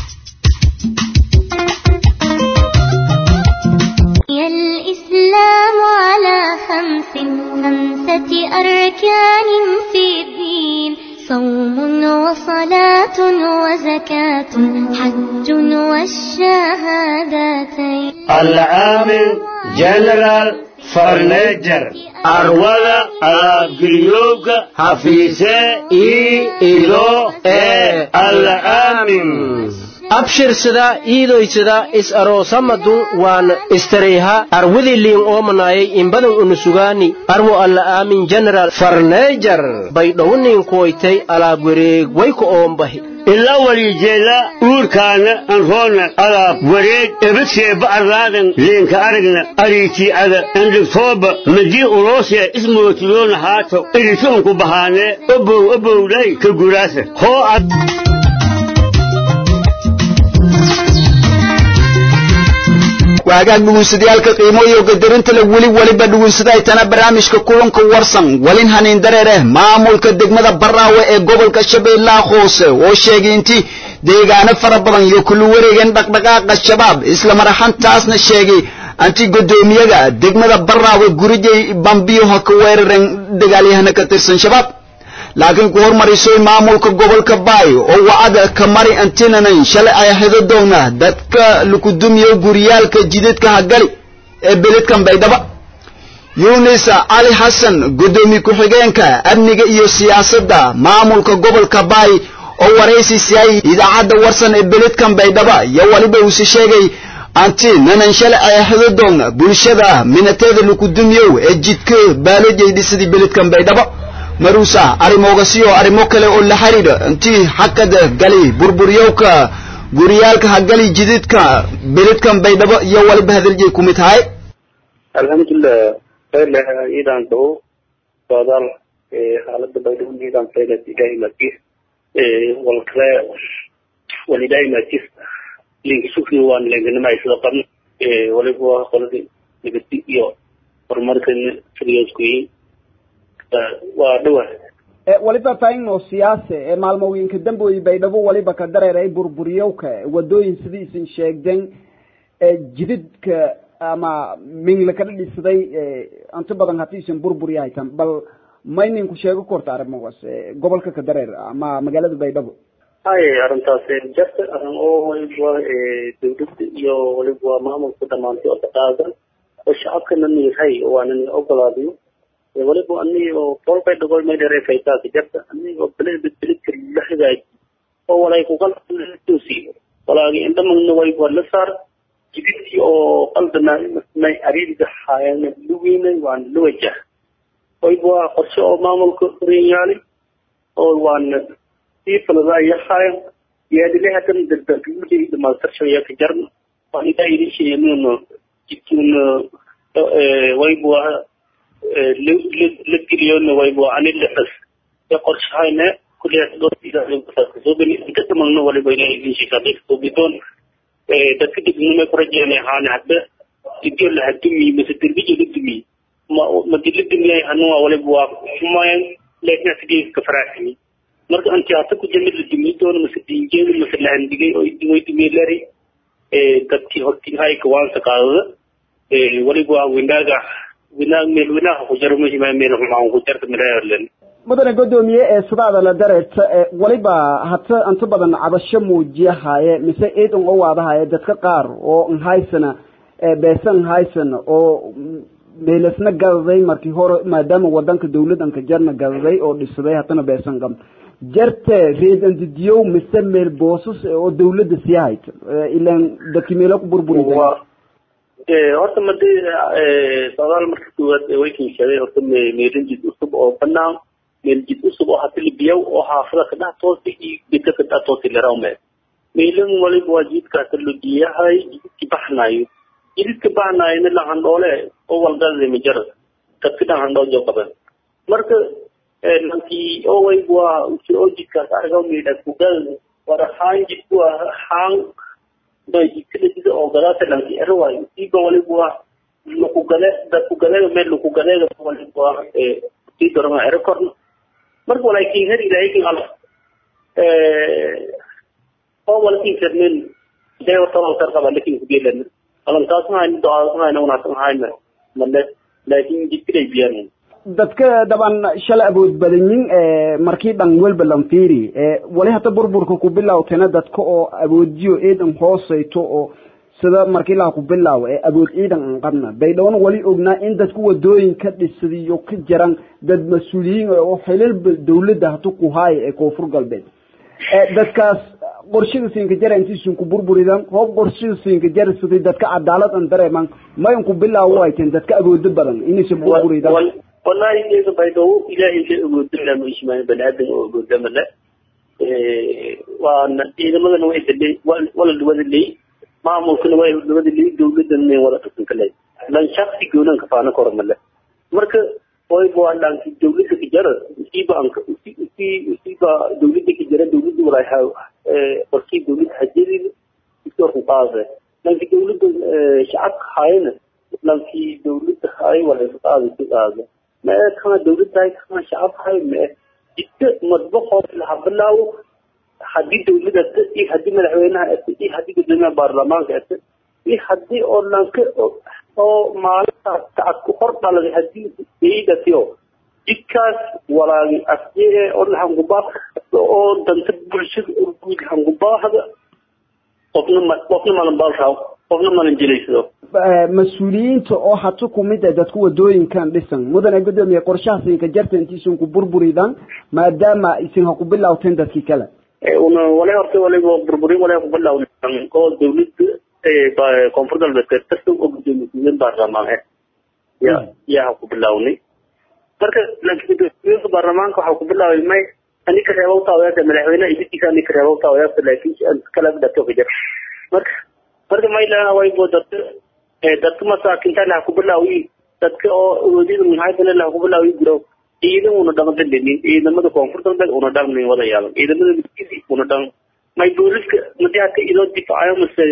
يا الإسلام على خمس خمسة أركان في الدين صوم وصلاة وزكاة حج والشهادتين العامل جنرال فرنيجر أرولا أجريوك حفيسة إي إلو إي العامل أبشر سدا إيدو سدا إس أرو سمدون وان استريها أروذي لين أومناي إن بدن أنسوغاني أرو العامل جنرال فرنيجر بيدونين كويتي على بريق ويكو أومبهي إلا ولي جيلا أوركانا أنفونا على وريد إبتسي بأرادن لينك أرقنا أريتي على عندك صوبة مدي أوروسيا اسمه تلون هاتو إريتونكو بحاني أبو أبو لي كالقراسة هو أب... وأجاك بوسديالك قيموي وقدرنت لولي ولي بدوسداي تنا برامجك كلنك ورسن ولين هنين درره maamulka degmada Baraawe ee gobolka Shabeellaha Hoose oo sheegay intii deegaano fara badan iyo kullu wareegan dhaqdhaqaaqa shabaab isla marxantaasna sheegay anti gudoomiyaga degmada barraawe gurigay bambiyo ha ka weerareen dagaalyahana ka tirsan shabaab laakiin ku hormarisay maamulka gobolka Baayo oo wacada ka mari antinanan shalay ay hado doona dadka lagu dumiyo guriyaalka jidadka hagali ee beledkan Baydhabo Yunus Ali Hassan gudoomiye ku xigeenka amniga iyo siyaasadda maamulka gobolka Baayo oo wareysi siiyay idaacada warsan ee beledkan Baydhabo iyo waliba uu si sheegay anti nanan shalay ay hado doona bulshada minateeda lagu dumiyo ee jidka baalajeedi sidii beledkan Baydhabo maruusa arimogasiyo arimo kale oo la xariira intii xaqada gali burburiyowka guriyaalka hagali jididka beledkan Baydhabo iyo waliba hadaljay ku mid tahay alxamdulillah ayla iidan doo badal ee xaaladda Baydhabo iidan fayda ilaahay maki ee walkale waliday maki link suuqi waan leeyahay ma isla qabn ee waliba qoladii nabadii iyo horumarkan filayisku waa dhawa ee waliba taayno siyaasi ee maalmooyinka dambeeyay Baydhabo waliba ka dareeray burburiyowka wadooyin sidii isin sheegden ee jididka ama min la kala dhisay anta badan hatiisan burburiyahay tan bal maynin ku sheego korta arrimahaas gobolka ka dareer ama magaalada Baydhabo ay arintaas jirta arin oo waliba ee dawladda iyo waliba maamulka dhamaantii oo taqaadan oo shacabkana niyahay oo aanan ogolaadiyo waliba aniga qolbay dhagol ma dheeray faytaa jirta aniga bilad bilad la xigaay oo walay ku qaldan tuusi walaagi inta magna way wala sar jidkii oo qaldana may ariida hayana luweynay waan luwajah way waa qorshe oo maamulka riyaali oo waan si falada yahay yaadile hadan dadkii dhamaastirshaya ka jarno waan ida idinshayno jidkuna way waa لكليون ويبو عن اللحظ يقول شهينا كل يحدث إلى زوبني تتمنى ولا بيني إن شاء الله وبدون تكتب إنه ما يخرج يعني عن حد يقول له دمي مثل تربية للدمي ما ما تجد دمي هنوا ولا بوا ما ين لكن تجي كفراتني مرة أنت أعتقد جميل الدمي تون مثل دينجين مثل عندي أو دمي دمي لري تبتي هتي هاي كوان سكاله ولا بوا ويناجا winaag meel winaag ku jaro muhiim ah meel xuma ku jarta mireerlen mudane gudoomiye ee sudaada la dareerta waliba hata anta badan cabasho muujiyahaye mise eedan oo waadahaye dadka qaar oo haysana beesan haysana oo meelasna galday markii hore maadaama wadanka dawladan ka jarna galday oo dhisay hatana beesan gam jarte reedan didiyo mise meel boosas oo dawladda siyaayt ilaan dadkimeelo ku burburiyay ee horta madii ee sadaal markii waad way kiishaday horta meelin jid usub oo banaan meel jid usub oo hatil biyow oo xaafada ka dhax toosi iyo bidka ka dhax toosi leerawme meelin waliba waajidka talo diyahay jidki baxnaayo jidka baxnaayo la handole oo walgada mijar dadka handoo joqaban marka ee lankii oo way waa oo jidka argo meelad ku gal warahaan jidku haan bay jidkida oo gadaasha lankii arway iiba waliba lagu gale dadku gale meel lagu gale waliba ee tii dorma record marka walaakiin hadi ilaahay Allah ee oo walaakiin kadmin deeyo toban sarqaba laakiin ku geelan alan taasna ay doodana inuu naasahayna malle laakiin jidkida biyaan dadka daban shalay awood badanyin ee markii dhan walba lan fiiri ee wali hata burburka ku bilawtana dadka oo awoodiyo eedan hoosayto oo sida markii la ku bilaw ee awood ciidan qabna Baydhabo wali ognaa in dadku wadooyin ka dhisadiyo ka jaran dad mas'uuliyiin oo xilal dawladda hatu ku haay ee koonfur galbeed ee dadkaas qorshada siinka jarantiisu ku burburidan hoob qorshada siinka jarasay dadka cadaalad aan dareeman ma in ku bilaw waayteen dadka awood badan inay soo burburidan والله إذا بيدو إلهي لأقول دلنا مش ما بنادم أقول دم لا وأن إذا ما كانوا يدلي ولا الواد اللي ما ممكن هو الواد اللي دولة دنيا ولا تكون كله لأن شخص يقولون كفانا كرم الله مرك هو يبغى لأن دولة تجارة يبغى أنك يبغى دولة تجارة دولة وراها بركي دولة حجري يصير مقاصة لأن دولة شعب خاينة لأن دولة خاي ولا مقاصة تقاصة ما كان دولة داي كان شعب هاي ما جت مطبخ الحب الله حدي دولة ده إيه حدي من العوينها إيه حدي قدامنا برلمان كأس إيه حدي أورلانك oo maalintaas tacadku hor dhalay haddii ciidatiyo jidkaas walaagi asjee oo hangubaa oo danta bulshada guud hangubaahda qofna ma qofna malan baalshaw qofna malan jilayso mas-uuliyiinta oo hata ku mid ah dadku wadooyinkan dhisan mudane gudoomiye qorshahaasi ka jarta intiisun ku burburidaan maadaama isin ha ku bilowteen dadkii kale una wala horta wala burburin wala ku bilowdan oo dawladda ee koonfur galbeed tartan oo gudoomiye baarlamaanka ya ya ku bilowni marka laakiin gudoomiye baarlamaanka waxa ku bilaaway may ani ka reebo taawada madaxweynaha idinka ani ka reebo taawada laakiin kala dadka ka jir marka marka may la way boodad ee dadka masaakinta la ku bilaaway dadka oo wadida muhaadana la ku bilaaway guro ciidan una dhaqan dhigin ciidamada koonfur galbeed una dhaqan wada yaal ciidamada midkiisa una dhaqan may booliska madaxda ilo difaacayo mase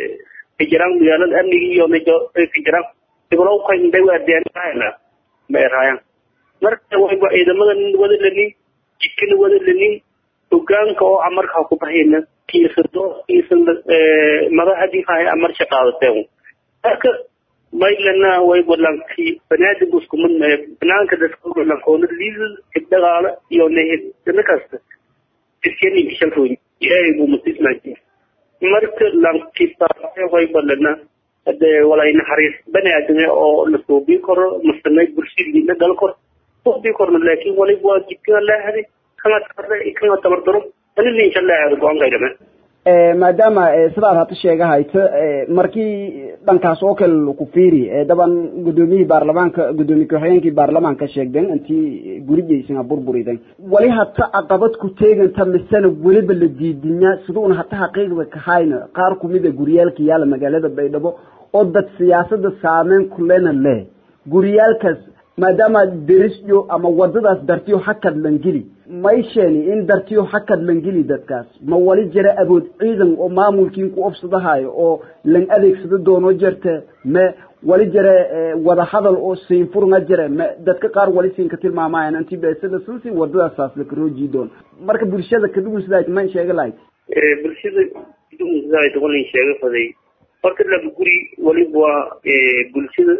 jiraan magaalada amniga iyo meesha ay jiraan ibro ka inday waadeenayna ma raayaan marka way ciidamada wada lani jikin wada lani ogaanka oo amarka ku bahayna kiisado kiisan ee madaxdii hay amar shaqaadateen marka maylana way walanki banaadigu isku mid banaanka dadku lankoona liidal dagaala iyo nehed dadkasta iskeenii bishalfooy yaay buu mutisnaa marka lanki taasay way balana hada walayna xariis banaadina oo la soo bi karo mustamay bulshadiina dal kor soo bi korna laakiin walay waa jidka la haday kama tarray kama tabardaro anil insha Allah go'aan gaydama ee maadaama sidaad hata sheegahayta markii dhankaas oo kale ku fiiri daban gudoomiyii baarlamaanka gudoomiye ku-xigeenkii baarlamaanka sheegden intii gurigiisina burburidan wali hata aqabad ku teeganta misana waliba la diidinaa sidoo hata xaqiiqda ka hayna qaar ku mid ah guriyaalka yaala magaalada Baydhabo oo dad siyaasadda saameyn ku leena leh guriyaalkaas maadaama derisyo ama wadadaas dartiyo hakad langili maysheeni in dartiyo hakad langili dadkaas ma wali jira abood ciidan oo maamulkiin ku ofsadahayo oo lan adeegsado doono jirta ma wali jira wada hadal oo siin furna jira ma dadka qaar wali siin ka tilmaamayaan intii beesada sunsi wadadaas saas la karooji doon marka bulshada ka duwan sidaay ma sheega lahayd ee bulshada duwan sidaay doon sheega faday marka la guri wali waa ee bulshada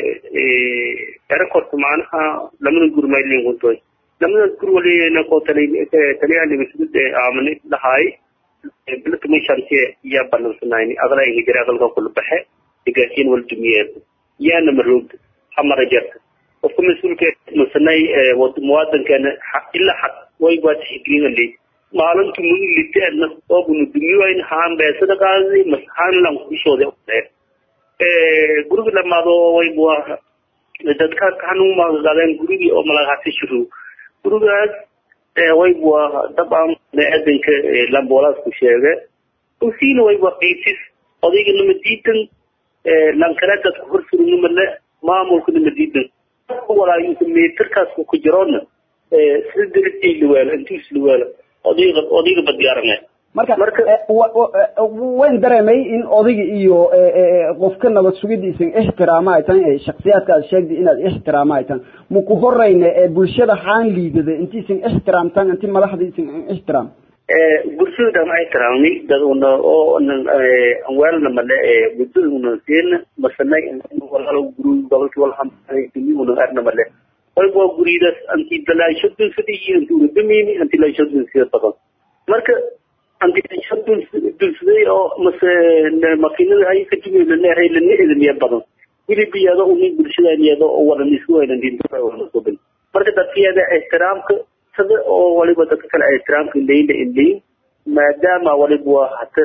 ee erakorta macnaha lamana gurmaylin guntoy lamana gur wali na ko tali tali ali bisud aamani lahay bilka ma shantiye ya balansanayni agala inga jira agalka kullu baxe digaasin wal dumiyad yaana marud hamara jarta qofka mas'uulka masanay wad muwaadinkan illa haq way baad xigrina maalintu muuliteedna oo bunu dumiyoyn haan beesada qaadi masxaan lan ku shooday ee guriga lamaado way bua dadka kanu ma gaadeen gurigi oo malagaati shiru gurigaas ee way bua dabaan aadinka lamboolaas ku sheegay oo siin way bua qiisis odayga nimadiitan ee lan kala dadku horsurin nimale maamulku nimadiitan walaayo meetarkaas ku jiroona ee sidii liweel intii liweel odayga odayga badiyarane marka marka waan dareemay in odayga iyo qofka nabad sugidiisa ixtiraama ay tahay shakhsiyaadka sheegdi inaad ixtiraama ay tahay ma ku horeyna ee bulshada xaan liidada intiisan ixtiraamtan intii madaxdiisa ixtiraam ee bulshada ma ixtiraamni daduna oo aan weelna male ee bulshada seen masanay walaalo guru gobolka walham ay dinuuna arna male way boo guriidas anti dalaashadu sidii intuu dumini anti dalaashadu sidii badan marka anti dalaashadu sidii oo mase makiinada ay ka jibeen leeyahay la nidaamiya badan wilibiyada oo nin bulshada iyada oo wada nisku wayna dinta wada soobin marka dadkiyada ixtiraamka sida oo waliba dadka kale ixtiraamka leeyna indii maadaama waliba hata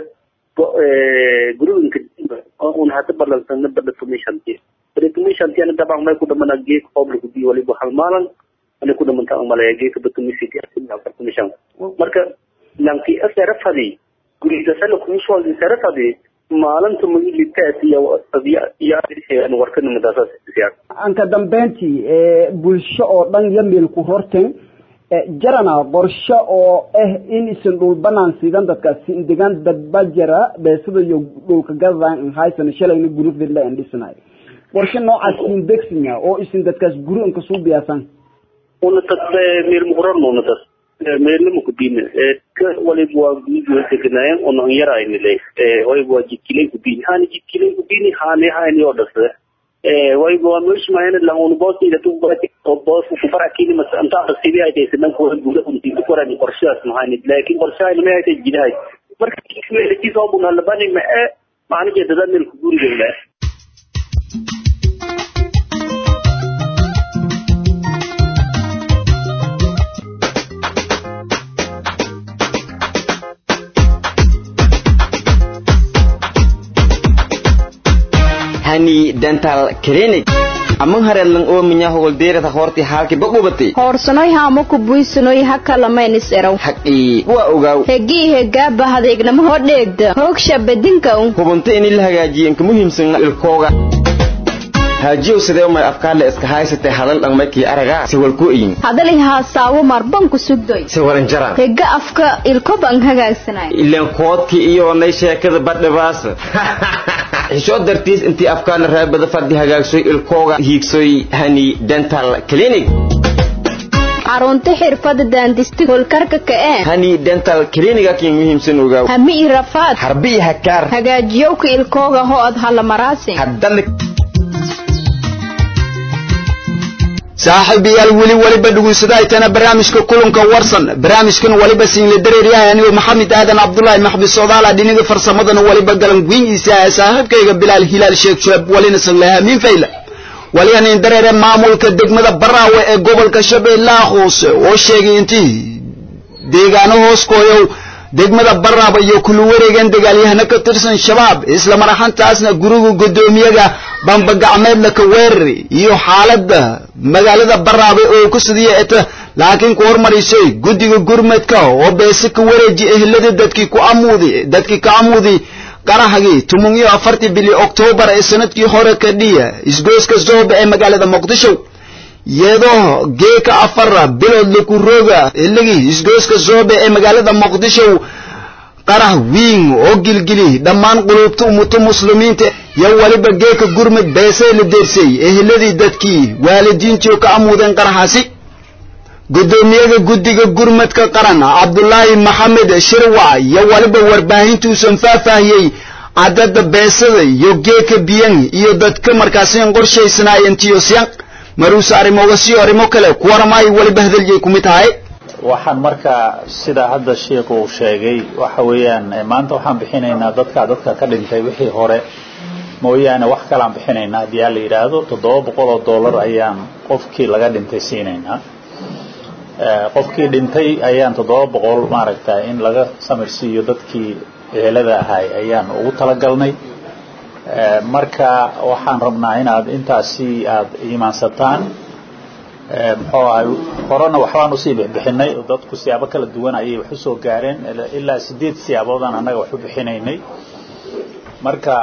ee guruinka oo hata balansan badda tumishantii بريكميشن تيانا تبع ما يكون من الجيك قبل كذي ولا بحال مالا أنا كنا من تاع مالا الجيك بتوميسي تيانا بريكميشن مركا لانكي أسرف هذه قولي تسألك مش والدي أسرف هذه مالا ثم اللي تأتي أو أبي يا أنا وركنا مدرسة زيادة. أنت دمبنتي بالشاء بان يميل كهرتين jarana qorshe oo ah in isin dhul banaan sidan dadka si deegaan dadbajara beesada iyo dhulka gadaan haysan shalayna gurufid la indhisnay qorshe noocaas in degsinya oo isin dadkaas guri inka soo biyaasan una tadbe meel muqran una tas meel mu kubin ee ka wali bua video tegnaayeen oo yarayni leh ee way bua jikilay kubin hani jikilay kubin hani hani oo dhasay way go mش ما هنا لو نبوسي ده تبغى تبوس وفرع كيني مثلا أنت أصيبي هاي تيسمن كور جودة ونتي تكورا دي قرشات مهاني لكن قرشات ما هي تجدي هاي مركز كيف اللي تصابون هلا بني ما معنى جد ذن الكبور جملة Hani Dental Clinic among harelang o minya hol dere ta horti halki bagubati horsanoy haamo ku buysanoy hakala maynis eraw haqi wa ogaw hegi hega bahadeegnama hodheegda hoogsha bedinka un hubunta in la hagaajiyo ka muhiimsan ilkooga hajiyo sidee ma afkaale iska haysatay hadal dhanmakii araga si walku in hadalay haasawo marban ku sugdoy si waran jara hega afka ilkoban hagaagsanay ileen koodki iyo nay sheekada badhabaas isoo dartiis intii afkaan raabada fadhi hagaagsoy ilkooga hiigsoy Hani Dental Clinic arunta xirfada daandisti holkarka ka ee Hani Dental Clinic ki muhiimsan ogaw hami rafaad harbi hakar hagaajiyo ku ilkooga ho ad hala maraasin hadan saaxiib yaal wali wali badugusadaaytana barnaamijka kulanka warsan barnaamijkan waliba siin la dareeriyahay aniga Maxamed Aadan Abdullahi Maxbi Soodaala dhiniga farsamadana waliba galan guinisa saaxiibkayga Bilal Hilal Sheekh Shuab walina salaha min fayla waliyana in dareere maamulka degmada Baraawe ee gobolka Shabeellaha Hoose oo sheegay intii deegaano hoos kooyow degmada Baraawe iyo kulu wareegan dagaalyahana ka tirsan shabaab isla maraxantaasna guriga gudoomiyaha bamba gacmeed la ka weerari iyo xaaladda magaalada Baraawe oo ku sidii eta laakiin ku hormarisay gudiga gurmadka oo beesa ka wareeji ehlada dadkii ku amuudi dadkii ka amuudi qarahagi tumun iyo afartii bili October ee sanadkii hore ka dhiya isgooska Zoobe ee magaalada Muqdisho iyadoo geeka afar bilood lagu rooga iligi isgooska Zoobe ee magaalada Muqdisho qarah wiin oo gilgili dhammaan qulubta ummadda muslimiinta iyo waliba geeka gurmad beesay la deersay ehladii dadkii waalidiintii ka amuudeen qarahaasi gudoomiyaha gudiga gurmadka qaran Abdullaahi Maxamed Shirwa iyo waliba warbaahintu san faahfaahiyay cadada beesada iyo geeka biyan iyo dadka markaas in qorsheysanaayeen tiyosiyan maruusa arimoga si arimo kale ku warmay waliba hadalay ku mid tahay waxaan marka sida hadda sheekhu uu sheegay waxa weeyaan maanta waxaan bixinaynaa dadka dadka ka dhintay wixii hore mooyaane wax kale aan bixinaynaa hadii la yiraahdo toddoba boqol oo dollar ayaan qofkii laga dhintay siinaynaa ee qofkii dhintay ayaan toddoba boqol maaragtay in laga samirsiiyo dadkii ehelada ahay ayaan ugu talagalnay ee marka waxaan rabnaa inaad intaasi aad iimaansataan ee muxuu ahay corona waxaan u sii bixinay dadku siyaabo kala duwan ayay wax u soo gaareen ilaa sideed siyaaboodaan anaga wax u bixinaynay marka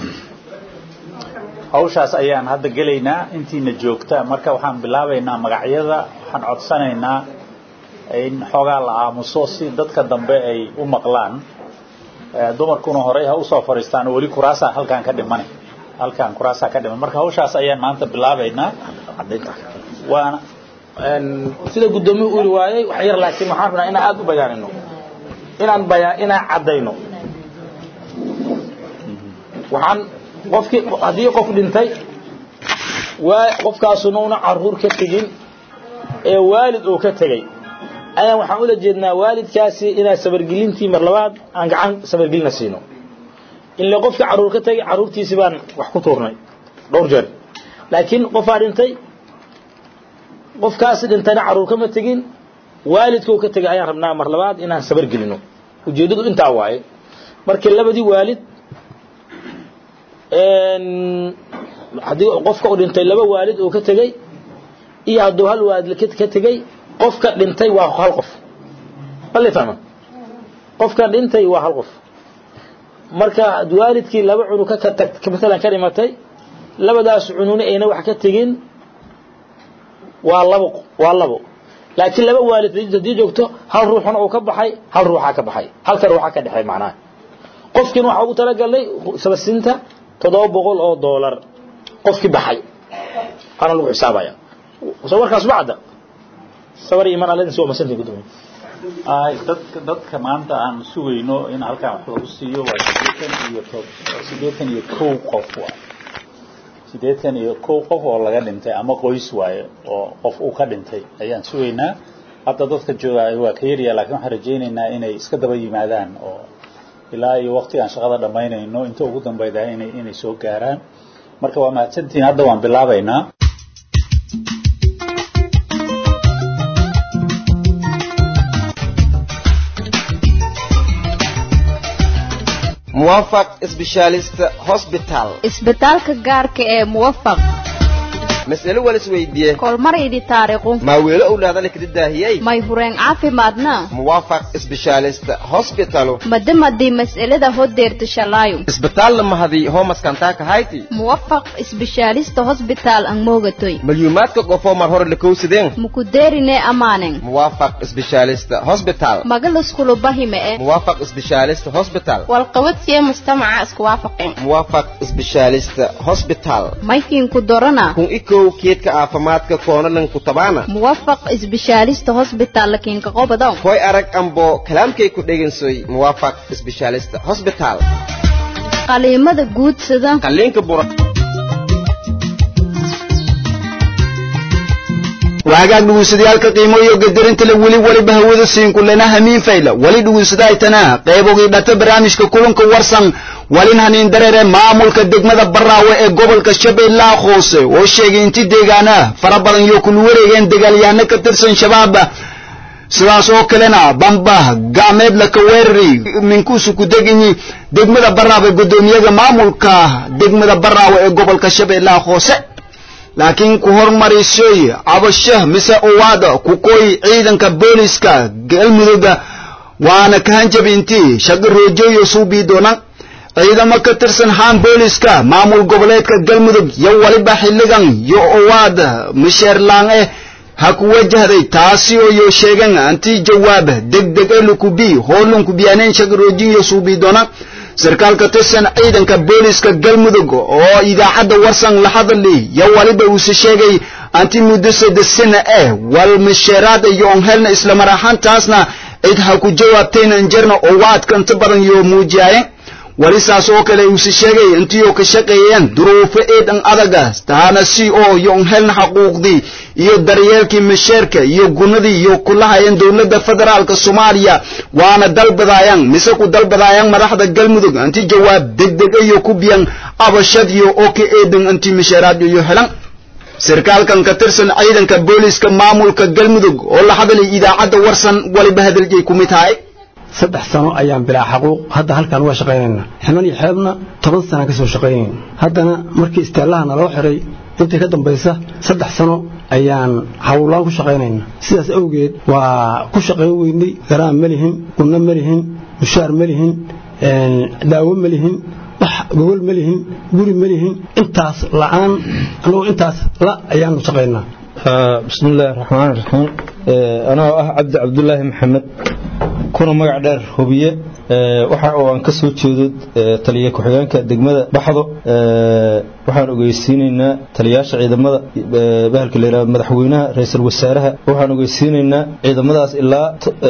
hawshaas ayaan hadda galeynaa intiina joogta marka waxaan bilaabaynaa magacyada waxaan codsanaynaa in xogaa la aamuso si dadka dambe ay u maqlaan dumarkuna hore ha u soo fariistaan wali kuraasa halkaan ka dhimanay halkaan kuraasa ka dhiman marka hawshaas ayaan maanta bilaabaynaa waana ان sida gudoomiye uu riwaayay wax yar laakiin waxaan rabnaa in aad u bayaanino inaan bayaan ina cadayno waxaan qofkii hadii qof dhintay waa qofkaasuna una caruur ka tagin ee waalid oo ka tagay ayaan waxaan u la jeednaa waalidkaasi ina sabargelintii mar labaad aan gacan sabargelina siino in la qofka caruur ka tagay caruurtiisa baan wax ku tuurnay dhowr jeer laakiin qof dhintay qofkaas dhintana caruur kama tagin waalidkoo ka tagay ayaan rabnaa mar labaad inaan sabargelino ujeedadu inta waaye markii labadii waalid een hadii qofka uu dhintay laba waalid oo ka tagay iyo haduu hal waalid ka tagay qofka dhintay waa hal qof bal fahma qofka dhintay waa hal qof marka waalidkii laba cunug ka tagtay midalan ka dhimatay labadaas cunug ayna wax ka tagin waa labo waa labo laakiin laba waalid hadii joogto hal ruuxna oo ka baxay hal ruuxa ka baxay halka ruuxa ka dhaxay macnaa qofkina waxa uu talagalay sabasinta toddoba boqol oo dollar qofkii baxay ana lagu xisaabaya soo markaas bacda sawir iman aleen soo masantii gudoomiye ay dadka dadka maanta aan sugayno in halkaan wax lagu siiyo waa siddeetan iyo kow qof waa sideetan iyo kow qof oo laga dhintay ama qoys waaye oo qof uu ka dhintay ayaan sugaynaa hadda dadka jooga waa ka yaryaa laakiin waxaan rajaynaynaa inay iska daba yimaadaan oo ilaa iyo waqtigan shaqada dhamaynayno inta ugu dambayda inay inay soo gaaraan marka waa mahadsantiin hadda waan bilaabaynaa موافق سبيشاليست هوسبيتال isbitaalka gaarka ee muwafaq مسألة ولا سويدية كل مرة يدي تاريخه ما ويلا أولاد لك دهيي ما يفرن عافيمادنا موافق سبيشاليست هوسبيتالو مدام دي مسألة ده هو دير تشلايو اسبيتال لما هذه هو مسكنتاك هايتي موفق سبيشاليست هوسبيتال ان موغتوي مليومات كقفو مرهور لكوسدين مكوديريني امانن موافق سبيشاليست هوسبيتال مغلس كلو باهيمه موافق سبيشاليست هوسبيتال والقوت سي مجتمع اسكو وافقين موافق سبيشاليست هوسبيتال ما يكين كدورنا كون إيكو كيدك عافمادك كونن كتبانا موافق سبيشاليست هوسبيتال لكن كقوبدون كوي أرك أمبو كلام كي كدغن سوي موافق سبيشاليست هوسبيتال قليمada guud sida qaliinka bura waagaag dhugusadayaalka qiimo iyo gadarinta la weli wali bahawada siin kulana hamiin fayla wali dhugusadaytana qaybogii dhata barnaamijka kulanka warsan walin hanin dareere maamulka degmada Baraawe ee gobolka Shabeellaha Hoose oo sheegay intii deegaana fara badan iyo ku wareegeen dagaalyahanno ka tirsan shabaab sidaas oo kalena bamba gaameed la ka weerari minkuusu ku degini degmada Baraawe gudoomiyaha maamulka degmada Baraawe ee gobolka Shabeellaha Hoose laakiin ku hormarisay abasha mise owaada ku koy ciidanka booliska galmudug waana ka hanjabintii shaqo roojeeyo suubi doona ciidamo ka tirsan haan booliska maamul goboleedka galmudug iyo waliba xilligan iyo owaada misheer laan eh ha ku wajahday taasi oo yo sheegan anti jawaab degdeg ee ku bi hoolun ku biyaaneen shaqo roojeeyo suubi doona sarkaalka tirsan ciidanka booliska galmudug oo idaacada warsan la hadlay ya waliba uu sheegay anti muddo saddex sano ah wal misheerad iyo helna isla maraxantaasna cid ha ku jawaabteen anjarna oo waad kanta badan iyo muujiyay walisaas oo kale uu sheegay intii oo ka shaqeeyeen duruufo eedan adaga taana si oo iyo helna xuquuqdii iyo daryeelkii misheerka iyo gunadii iyo kulahayeen dawladda federaalka Soomaaliya waana dalbadayaan mise ku dalbadayaan madaxda galmudug anti jawaab degdeg iyo ku biyan abashadiyo oo ka eedan anti misheerad iyo helan sarkaalkan ka tirsan ciidanka booliska maamulka galmudug oo la hadlay idaacada warsan waliba hadalkay ku mid tahay saddex sano ayaan bilaa xaquuq hadda halkan waa shaqeynayna ximan iyo xeebna toban sano ka soo shaqeynay haddana markii isteelaha naloo xiray intii ka dambaysa saddex sano ayaan hawlaan ku shaqeynayna sidaas awgeed waa ku shaqeyn weynay garaan malihin kunna malihin mushaar malihin daawo malihin wax gobol malihin guri malihin intaas la'aan anoo intaas la ayaan shaqeynaa bismillaahir rahmaanir rahiim ana ah Cabdi Cabdullaahi Maxamed kuna magac dheer hubiye waxa oo aan ka soo jeedo taliye ku xigeenka degmada Baxdo waxaan ogeysiinaynaa taliyaasha ciidamada bahalka leeyahay madaxweynaha ra'iisul wasaaraha waxaan ogeysiinaynaa ciidamadaas ilaa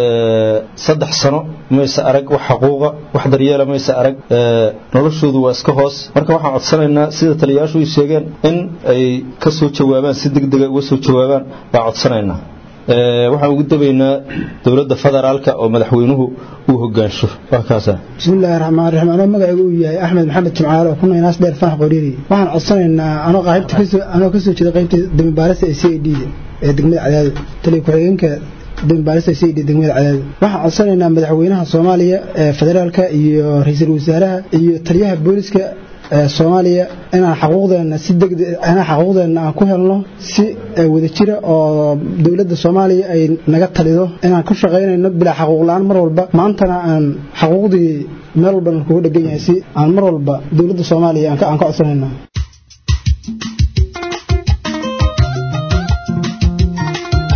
saddex sano maysa arag wax xuquuqa wax daryeela maysa arag noloshoodu waa iska hoos marka waxaan codsanaynaa sida taliyaashu ay sheegeen in ay ka soo jawaabaan si degdeg ah uga soo jawaabaan baa codsanaynaa waxaan ugu dabaynaa dawladda federaalka oo madaxweynuhu uu hogaansho waxkaas bismillaahir rahmaanir rahiim ana magacaygu uu yahay Axmed Maxamed Jimcaale oo ku naynaas dheer fanax qooriyay waxaan codsanaynaa anoo qaybta kasoo anoo kasoo jeeda qaybta dambaarista C I D ee degmada Cadaado taliye ku xigeenka dambaarista C I D degmada Cadaado waxaan codsanaynaa madaxweynaha Soomaaliya ee federaalka iyo ra'iisul wasaaraha iyo taliyaha booliska Soomaaliya inaan xuquuqdeena si degdeg ah ana xuquuqdeena aan ku helno si wada jira oo dawladda Soomaaliya ay naga talido inaan ku shaqeynayno bila xuquuq la'aan mar walba maantana aan xuquuqdii meel walba ku dhagan yahay si aan mar walba dawladda Soomaaliya aan ka aan ka codsanayno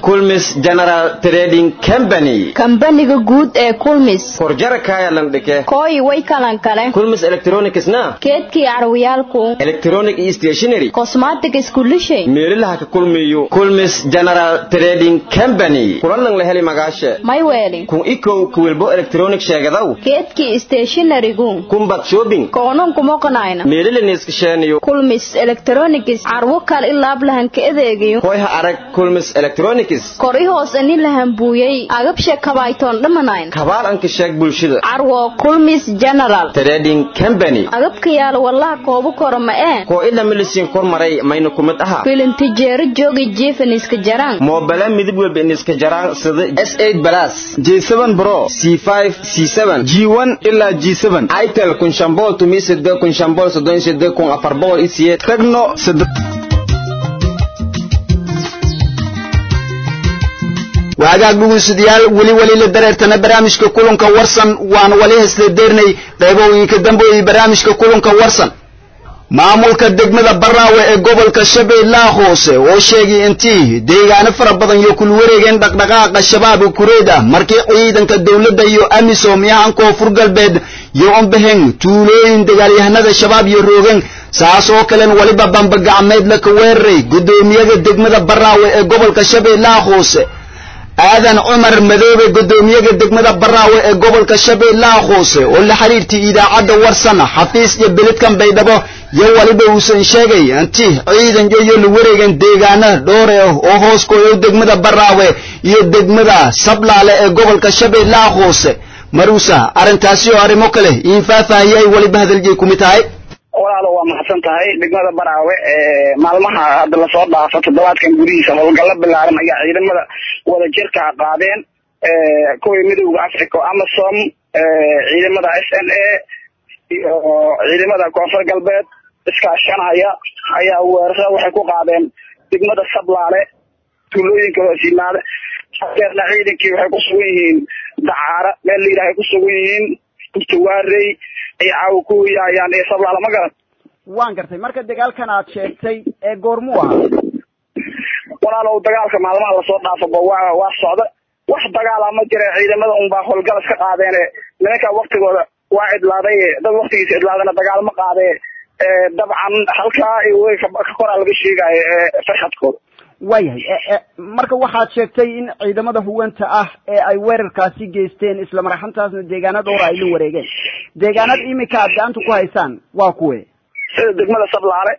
kulmis general trading company kambaniga guud ee kulmis horjara kaya landhike kooyi way kalan kale kulmis electronics na keedkii carwiyaalku electronic iyo stationery cosmetics kullishay meelaha ka kulmiyo kulmis general trading company kulanan la heli magaashe may weeli kun ikow kuwilbo electronic sheegadaw keedkii stationery gu kumbat shopping koonan kuma qanayna meelilin iskashaniyo kulmis electronics carwo kale ilaa ablahan ka adeegayo koyha arag kulmis electronics kori hoos ani lahan buuyay agabshe kabaytoon dhamanayn kabaal anka sheeg bulshada carwo kulmis general trading company agabka yaal wallaha koobu koro ma ee koo ila milisin kor maray mayna kumid aha filim tijeero joogi jeefaniska jaraan moobala midib walba iniska jaraan sida S eight plus J seven Pro C five C seven G one ilaa G seven itel kun shambol tumi sidda kun shambol soddon sidda kun afar boqol iyo sideed tagno sidda waagaag dhugeystayaal wali wali la dareertana barnaamijka kulanka warsan waan wali isla deernay qaybooyinka dambe ee barnaamijka kulanka warsan maamulka degmada Baraawe ee gobolka Shabeellaha Hoose oo sheegay intii deegaano fara badan iyo kul wareegeen dhaqdhaqaaqa shabaab kureeda markii ciidanka dawladda iyo AMISOM yahan koonfur galbeed iyo onbaheen tuulooyin dagaalyahanada shabaab iyo roogeen saas oo kale waliba bamba gacmeed la ka weeraray gudoomiyaha degmada Baraawe ee gobolka Shabeellaha Hoose aadan Umar Madoobe gudoomiyaha degmada Baraawe ee gobolka Shabeellaha Hoose oo la xiriirtay idaacadda Warsana xafiis iyo beledkan Baydhabo iyo waliba uu san sheegay intii ciidan iyo la wareegan deegaano dhowr ah oo hoos ku ah degmada Baraawe iyo degmada Sablaale ee gobolka Shabeellaha Hoose maruusa arintaasi oo arimo kale in faafahayay waliba hadalkii ku mid tahay walaalo waa maxsan tahay degmada Baraawe ee maalmaha hadda la soo dhaafay toddobaadkan gurihiisa howlgalo bilaaran ayaa ciidamada wada jirka qaadeen ee kuwa midowga Afrika AMISOM ee ciidamada S N A iyo ciidamada koonfur galbeed iskaashanaya ayaa weerarada waxay ku qaadeen degmada Sablaale tuulooyinka hoosimaada hadeerna ciidankii waxay ku sugan yihiin Dacaara meel ilaahay ku sugan yihiin Tuwaarey ay caaw ku yaayaan ee Sablaale ma garan waan gartay marka dagaalkan aad sheegtay ee goormu ah walaalow dagaalka maalmaha la soo dhaafo waa waa socda wax dagaal ma jira ciidamada un baa howlgal iska qaadeen nimanka waqtigooda waa idlaaday dad waqtigiisa idlaadana dagaal ma qaadeen ee dabcan halka ay way ka qoraal laga sheegay farxadkooda waayahay marka waxaad sheegtay in ciidamada huwanta ah ee ay weerarkaasi geysteen isla marxantaasna deegaanada dhowr ay la wareegeen deegaanada imika aad gacanta ku haysaan waa kuwe sida degmada Sablaale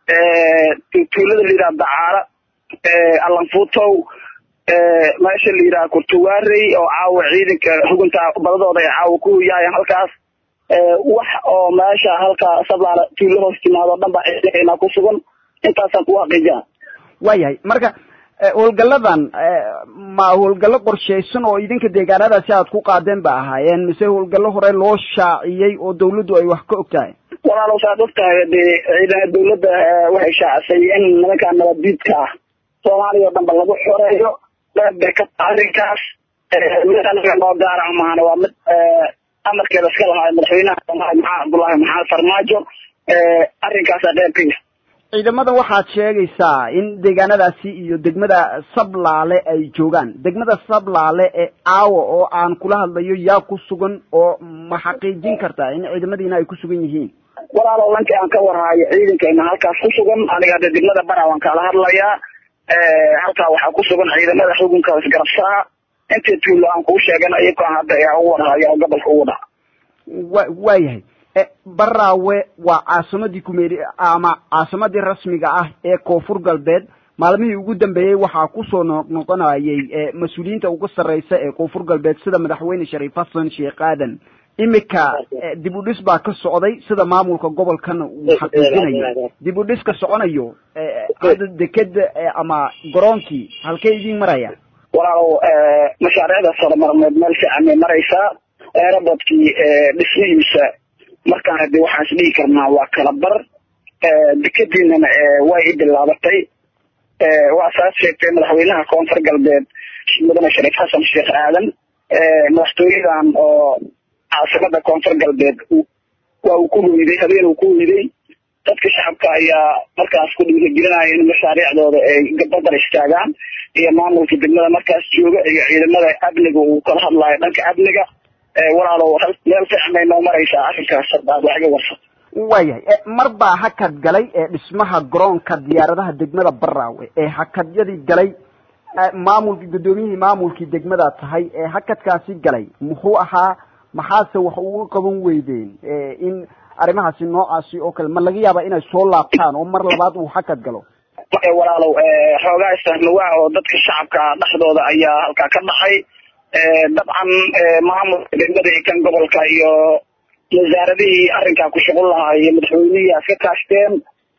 ee tuulada liiraa Dacaara ee Alanfuutow ee meesha liiraa Kurtuwaarey oo caawa ciidanka hugunta badadooda ay caawa ku yaayaan halkaas ee wax oo meesha halka Sablaale tuulo hoos timaado dhanba ciidanka ku sugan intaas ku xaqiijaa waayahay marka howlgaladan ma howlgallo qorsheysan oo idinka deegaanadaasi aad ku qaadeen ba ahaayeen mise howlgallo hore loo shaaciyay oo dawladdu ay wax ka ogtahay walaalow saad ogtahay ciidamada dawladda waxay shaacisay in nimanka nabaddiidka ah Soomaaliya oo dhanba lagu xoreeyo dadka arrinkaas midna loo gaar ah maana waa mid amarkeeda iska lahaa madaxweynaha Soomaaliya Abdullaahi Maxamed Farmaajo arrinkaas qeybkiisa ciidamada waxaad sheegaysaa in deegaanadaasi iyo degmada Sablaale ay joogaan degmada Sablaale ee aawo oo aan kula hadlayo yaa ku sugan oo ma xaqiijin kartaa in ciidamadiina ay ku sugan yihiin walaalow lanka aan ka warhayo ciidankeena halkaas ku sugan aniga degmada Baraawe aan kala hadlayaa ee halka waxa ku sugan ciidamada xukunka isgarabsaa intii tuulo aan ku sheegan ayagoo hadda ay u warhayo gobolka ugu dhac waayahay Baraawe waa caasimadii kumeeri ama caasimadii rasmiga ah ee koonfur galbeed maalmihii ugu dambeeyay waxa ku soo noqonayay mas'uuliyiinta ugu sareysa ee koonfur galbeed sida madaxweyne Shariif Xasan Sheekh Aadan imika dib u dhis baa ka socday sida maamulka gobolkan uu xaqiijinayo dib u dhis ka soconayo dekeda ama garoonkii halkee idin maraya walaalow mashaariicda horumarneed meel fiican maraysa aeroportkii dhismihiisa markaan hadii waxaan isdhihi karnaa waa kala bar dekadiinana way bilaabatay waa saas sheegtay madaxweynaha koonfur galbeed mudane Shariif Xasan Sheekh Aadan madaxtooyadan oo caasimada koonfur galbeed waa uu ku weyday habeen uu ku weyday dadka shacabka ayaa markaas ku dhiirigelinaya in mashaariicdooda ay gabadar istaagaan iyo maamulka degmada markaas jooga iyo ciidamada amniga uu kala hadlayo dhanka amniga walaalow meel fiican ay noo maraysaa arrinkaas haddaad wax iga warsato waayahay mar baa hakad galay ee dhismaha garoonka diyaaradaha degmada Baraawe ee hakadyadii galay maamulkii gudoomiyihii maamulkii degmada tahay ee hakadkaasi galay muxuu ahaa maxaase wax ugu qaban weydeen in arrimahaasi noocaasi oo kale ma laga yaabaa inay soo laabtaan oo mar labaad uu hakad galo walaalow xoogaa isahluwaa oo dadka shacabka dhexdooda ayaa halkaa ka dhaxay dabcan maamulka degmada iyo kan gobolka iyo wasaaradihii arrinkaa ku shuqul lahaa iyo madaxweynihii aad ka kaashteen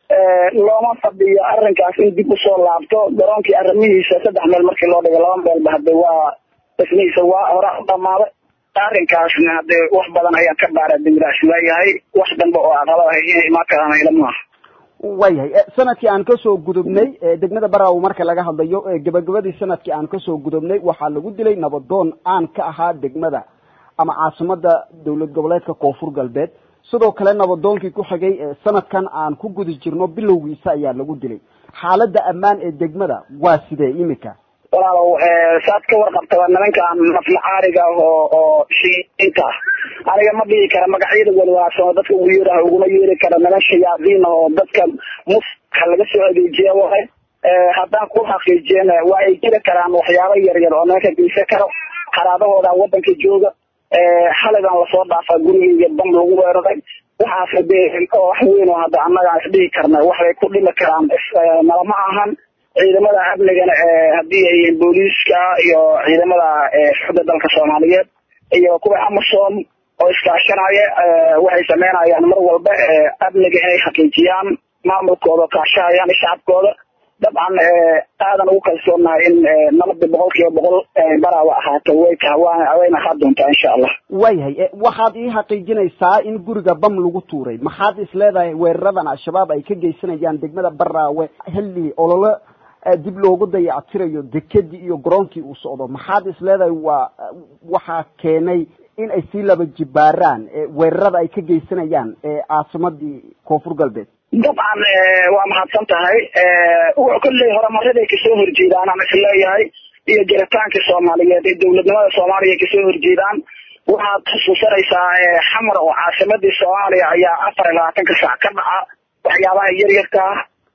looma fadhiyo arrinkaas in dib usoo laabto garoonkii arrimihiisa saddex meel markii loo dhigay laba meelba hadde waa dhismihiisa waa hore u dhamaaday arrinkaasna hadde wax badan ayaa ka baara degmadaas waayahay wax dambe oo aqalad ahay inay imaan karaan ila maaha waayahay sanadkii aan kasoo gudubnay degmada Baraawe marka laga hadlayo gabagabadii sanadkii aan kasoo gudubnay waxaa lagu dilay nabadoon aan ka ahaa degmada ama caasimada dawlad goboleedka Koonfur Galbeed sidoo kale nabadoonkii ku xigay sanadkan aan ku guda jirno bilowgiisa ayaa lagu dilay xaaladda ammaan ee degmada waa sidee imika walaalow saad ka warqabtaa nimankan naflacaariga oo oo shiinta aniga ma dhihi kara magacyada walwaasan oo dadka ugu yeeraha uguma yeeri kara niman shayaadiin oo dadka muska laga soo adeejiyo waay haddaan ku xaqiijiyana waa ay jiri karaan waxyaabo yar yar oo nimanka geysan karo xaraadahooda wadanka jooga xaladan lasoo dhaafay gurigeyga bam lagu weeraray waxaas hadee wax weyn oo hadda annaga is dhihi karna waxay ku dhimi karaan malama ahan ciidamada amnigana haddii ay yihiin booliiska iyo ciidamada xuda dalka Soomaaliyeed iyo kuwa Amazon oo iskaashanaya waxay sameynayaan mar walba amniga inay xaqiijiyaan maamulkooda kaashayaan shacabkooda dabcan aadan ugu kalsoonahay in nabadda boqolkiiba boqol Baraawe ahaato way tahay wayna hadoontaa insha Allah waayahay waxaad ii xaqiijinaysaa in guriga bam lagu tuuray maxaad isleedahay weeraradan al-shabaab ay ka geysanayaan degmada Baraawe xilli olole dib loogu dayactirayo dekadii iyo garoonkii uu socdo maxaad isleedahay waa waxa keenay in ay si laba jibaaraan weerarada ay ka geysanayaan caasimadii Koonfur Galbeed dabcan waa mahadsan tahay kulley horumarada ka soo horjeedaan ama isleeyahay iyo jiritaanka Soomaaliyeed ee dawladnimada Soomaaliya ka soo horjeedaan waxaad xusuusanaysaa xamar oo caasimadii Soomaaliya ayaa afar iyo labaatan saac ka dhaca waxyaabaha yar yarka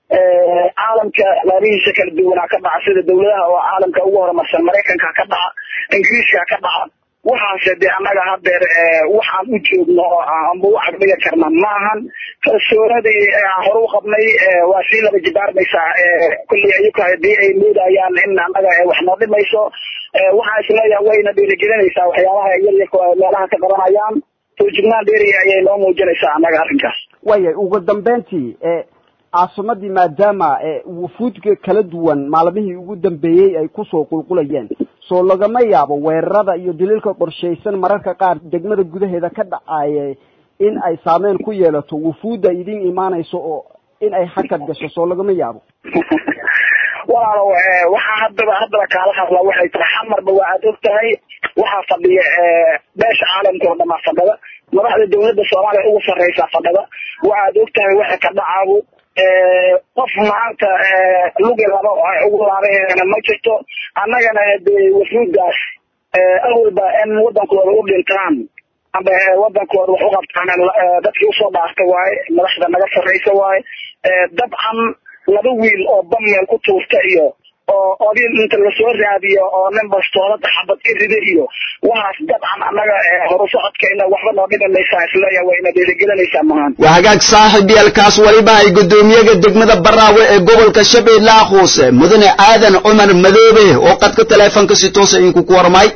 caalamka laarihiisa kala duwanaa ka dhaca sida dawladaha oo caalamka ugu horumarsan Mareykanka ka dhaca Ingiriiska ka dhaca waxaase dee annaga hadeer waxaan u joogno oo aan u caqliga karna maahan kalsoonadii aan hore u qabnay waa sii laba jibaarmaysaa kulli ayuka haddii ay moodayaan in annaga wax noo dhimayso waxaa isleeyahay wayna dhiirigelinaysaa waxyaabaha yaryarka meelaha ka qabanayaan toojignaan dheeri ayay noo muujinaysaa annaga arrinkaas waayay ugu dambeyntii caasimadii maadaama wufuudka kala duwan maalmihii ugu dambeeyay ay ku soo qulqulayeen soo lagama yaabo weerarada iyo dililka qorsheysan mararka qaar degmada gudaheeda ka dhacay in ay saameyn ku yeelato wufuuda idin imaanayso oo in ay hakad gasho soo lagama yaabo walaalow waxaa haddaba haddaba kaala hadla waxay tahay xamarba waa aad og tahay waxaa fadhiya beesha caalamka oo dhammaa fadhada madaxda dawladda Soomaaliya ugu sarreysa fadhada waa aad og tahay waxa ka dhacaabo qof maanta lugi laba ay ugu laabeen ma jirto annagana wufuudaas awalba in wadankooda u dhintaan amba wadankooda wax u qabtaan dadkii usoo dhaastay waaye madaxda naga sarreysa waaye dabcan laba wiil oo bameel ku tuurta iyo oo odin inta la soo raadiyo oo nin bastoolada xabad irida iyo waxaas dabcan annaga horu socodkeena waxba noo dhimanaysaa isleeyahay wayna dhiirigelinaysaa mahan waa hagaag saaxiib yaalkaas waliba ay gudoomiyaha degmada Baraawe ee gobolka Shabeellaha Hoose mudane aadan Cumar Madoobe oo qadka taleefanka si toos ah inku ku warmay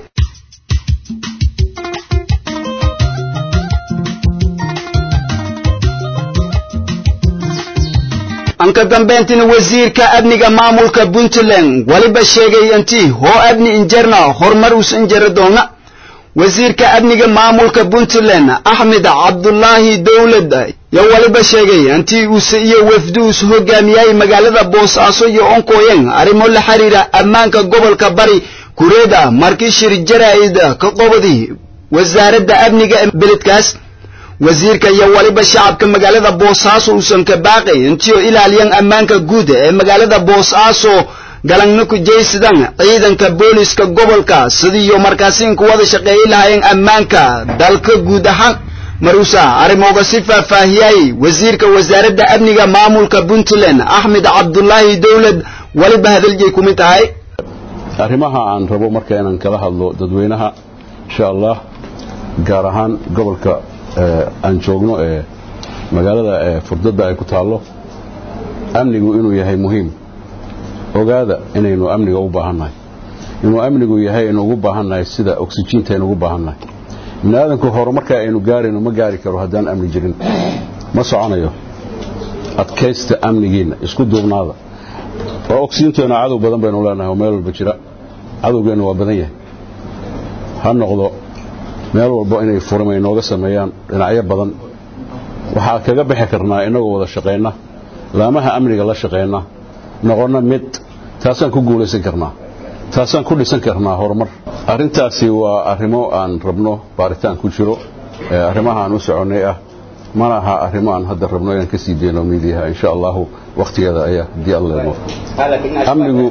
anka dambeyntina wasiirka amniga maamulka Puntland waliba sheegay intii hoo amni injerna horumar u sanjara doona wasiirka amniga maamulka Puntland Ahmed Abdullahi Dawlad ya waliba sheegay intii uu iyo wafduus hogaamiyay magaalada Boosaaso iyo Onkoyen arimo la xiriira ammaanka gobolka Bari kureeda markii shir jaraa'id ka qobadi wasaaradda amniga beledkaas wasiirka iyo waliba shacabka magaalada Boosaaso uusan ka baaqay intii ilaaliyaan ammaanka guud ee magaalada Boosaaso galangna ku jeeysadaan ciidanka booliska gobolka sidii markaasiin ku wada shaqeeyay lahaayeen ammaanka dalka guud ahaan maruusa arimooga si faahfaahiyay wasiirka wasaaradda amniga maamulka Puntland Ahmed Abdullahi Dawlad waliba hadalkii ku mid tahay arrimaha aan rabo marka inaan kala hadlo dadweynaha insha Allah gaar ahaan gobolka aan joogno ee magaalada furdada ay ku taalo amnigu inuu yahay muhiim ogaada inaynu amniga u baahannahay inuu amnigu yahay inuu ugu baahannahay sida oxygen ta inuu u baahannahay naadanku horumarka aynu gaarino ma gaari karo hadaan amni jirin ma soconayo adkaysta amnigiina isku duubnaada oo oxygen ta cadow badan baynu leenahay meel walba jira cadowgeena waa badan yahay ha noqdo meel walba inay furmay nooga sameeyaan dhinacyo badan waxa kaga bixi karnaa inagoo wada shaqeeyna laamaha amniga la shaqeeyna noqonna mid taasan ku guuleysan karnaa taasan ku dhisan karnaa horumar arintaasi waa arimo aan rabno baaritaan ku jiro arimaha aan u soconay ah malaha arimo aan hadda rabno inaan ka sii deeno miidiyaha insha Allah waqtigeeda ayaa di Allah leeyahay amnigu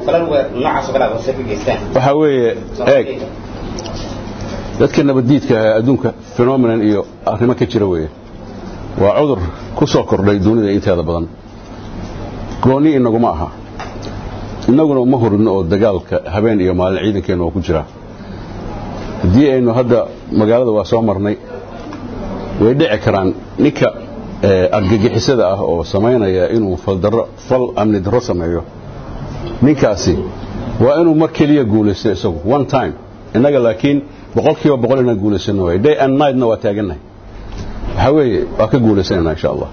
waxa weeye eeg dadka nabadiidka adduunka phenomenon iyo arrimo ka jira weeye waa cudur ku soo kordhay dunida inteeda badan gooni inaguma aha inaguna ma horino oo dagaalka habeen iyo maalin ciidankeena oo ku jira hadii aynu hadda magaalada waa soo marnay way dhici karaan ninka argagixisada ah oo sameynaya inuu fal darro fal amni darro sameeyo ninkaasi waa inuu mar kaliya guuleysto isagu one time inaga laakiin boqolkiiba boqol inaan guuleysano way day and night na waa taaganahay waxa weeye waa ka guuleysanayna insha Allah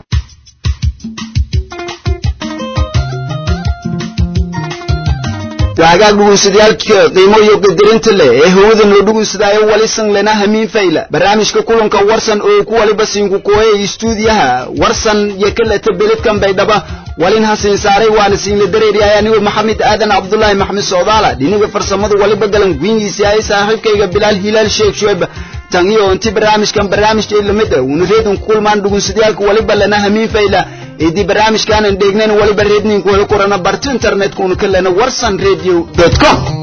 وعقاق بوسديالك قيمو يقدرينت له ee hawada noo dhugusadaayo walisan lana hamiin fayla barnaamijka kulanka warsan oo ku wali basiinku kooyay stuudiyaha warsan yakalata beledkan baydhaba walin hasin saaray waana siin la dareeriyay anigu maxamed aadan abdullahi maxamed soodaala dhiniga farsamada waliba galan guingiisi ay saaxiibkayga bilaal hilaal sheekh shuayb tangiyo intii barnaamijkan barnaamijka lamida uu reedun kulmaan dhugusadiyaalka waliba lana hamiin fayla idii barnaamijkan aan dheegnayn waliba reednin ku helo korana barta internet ku kalena warsan radio dot com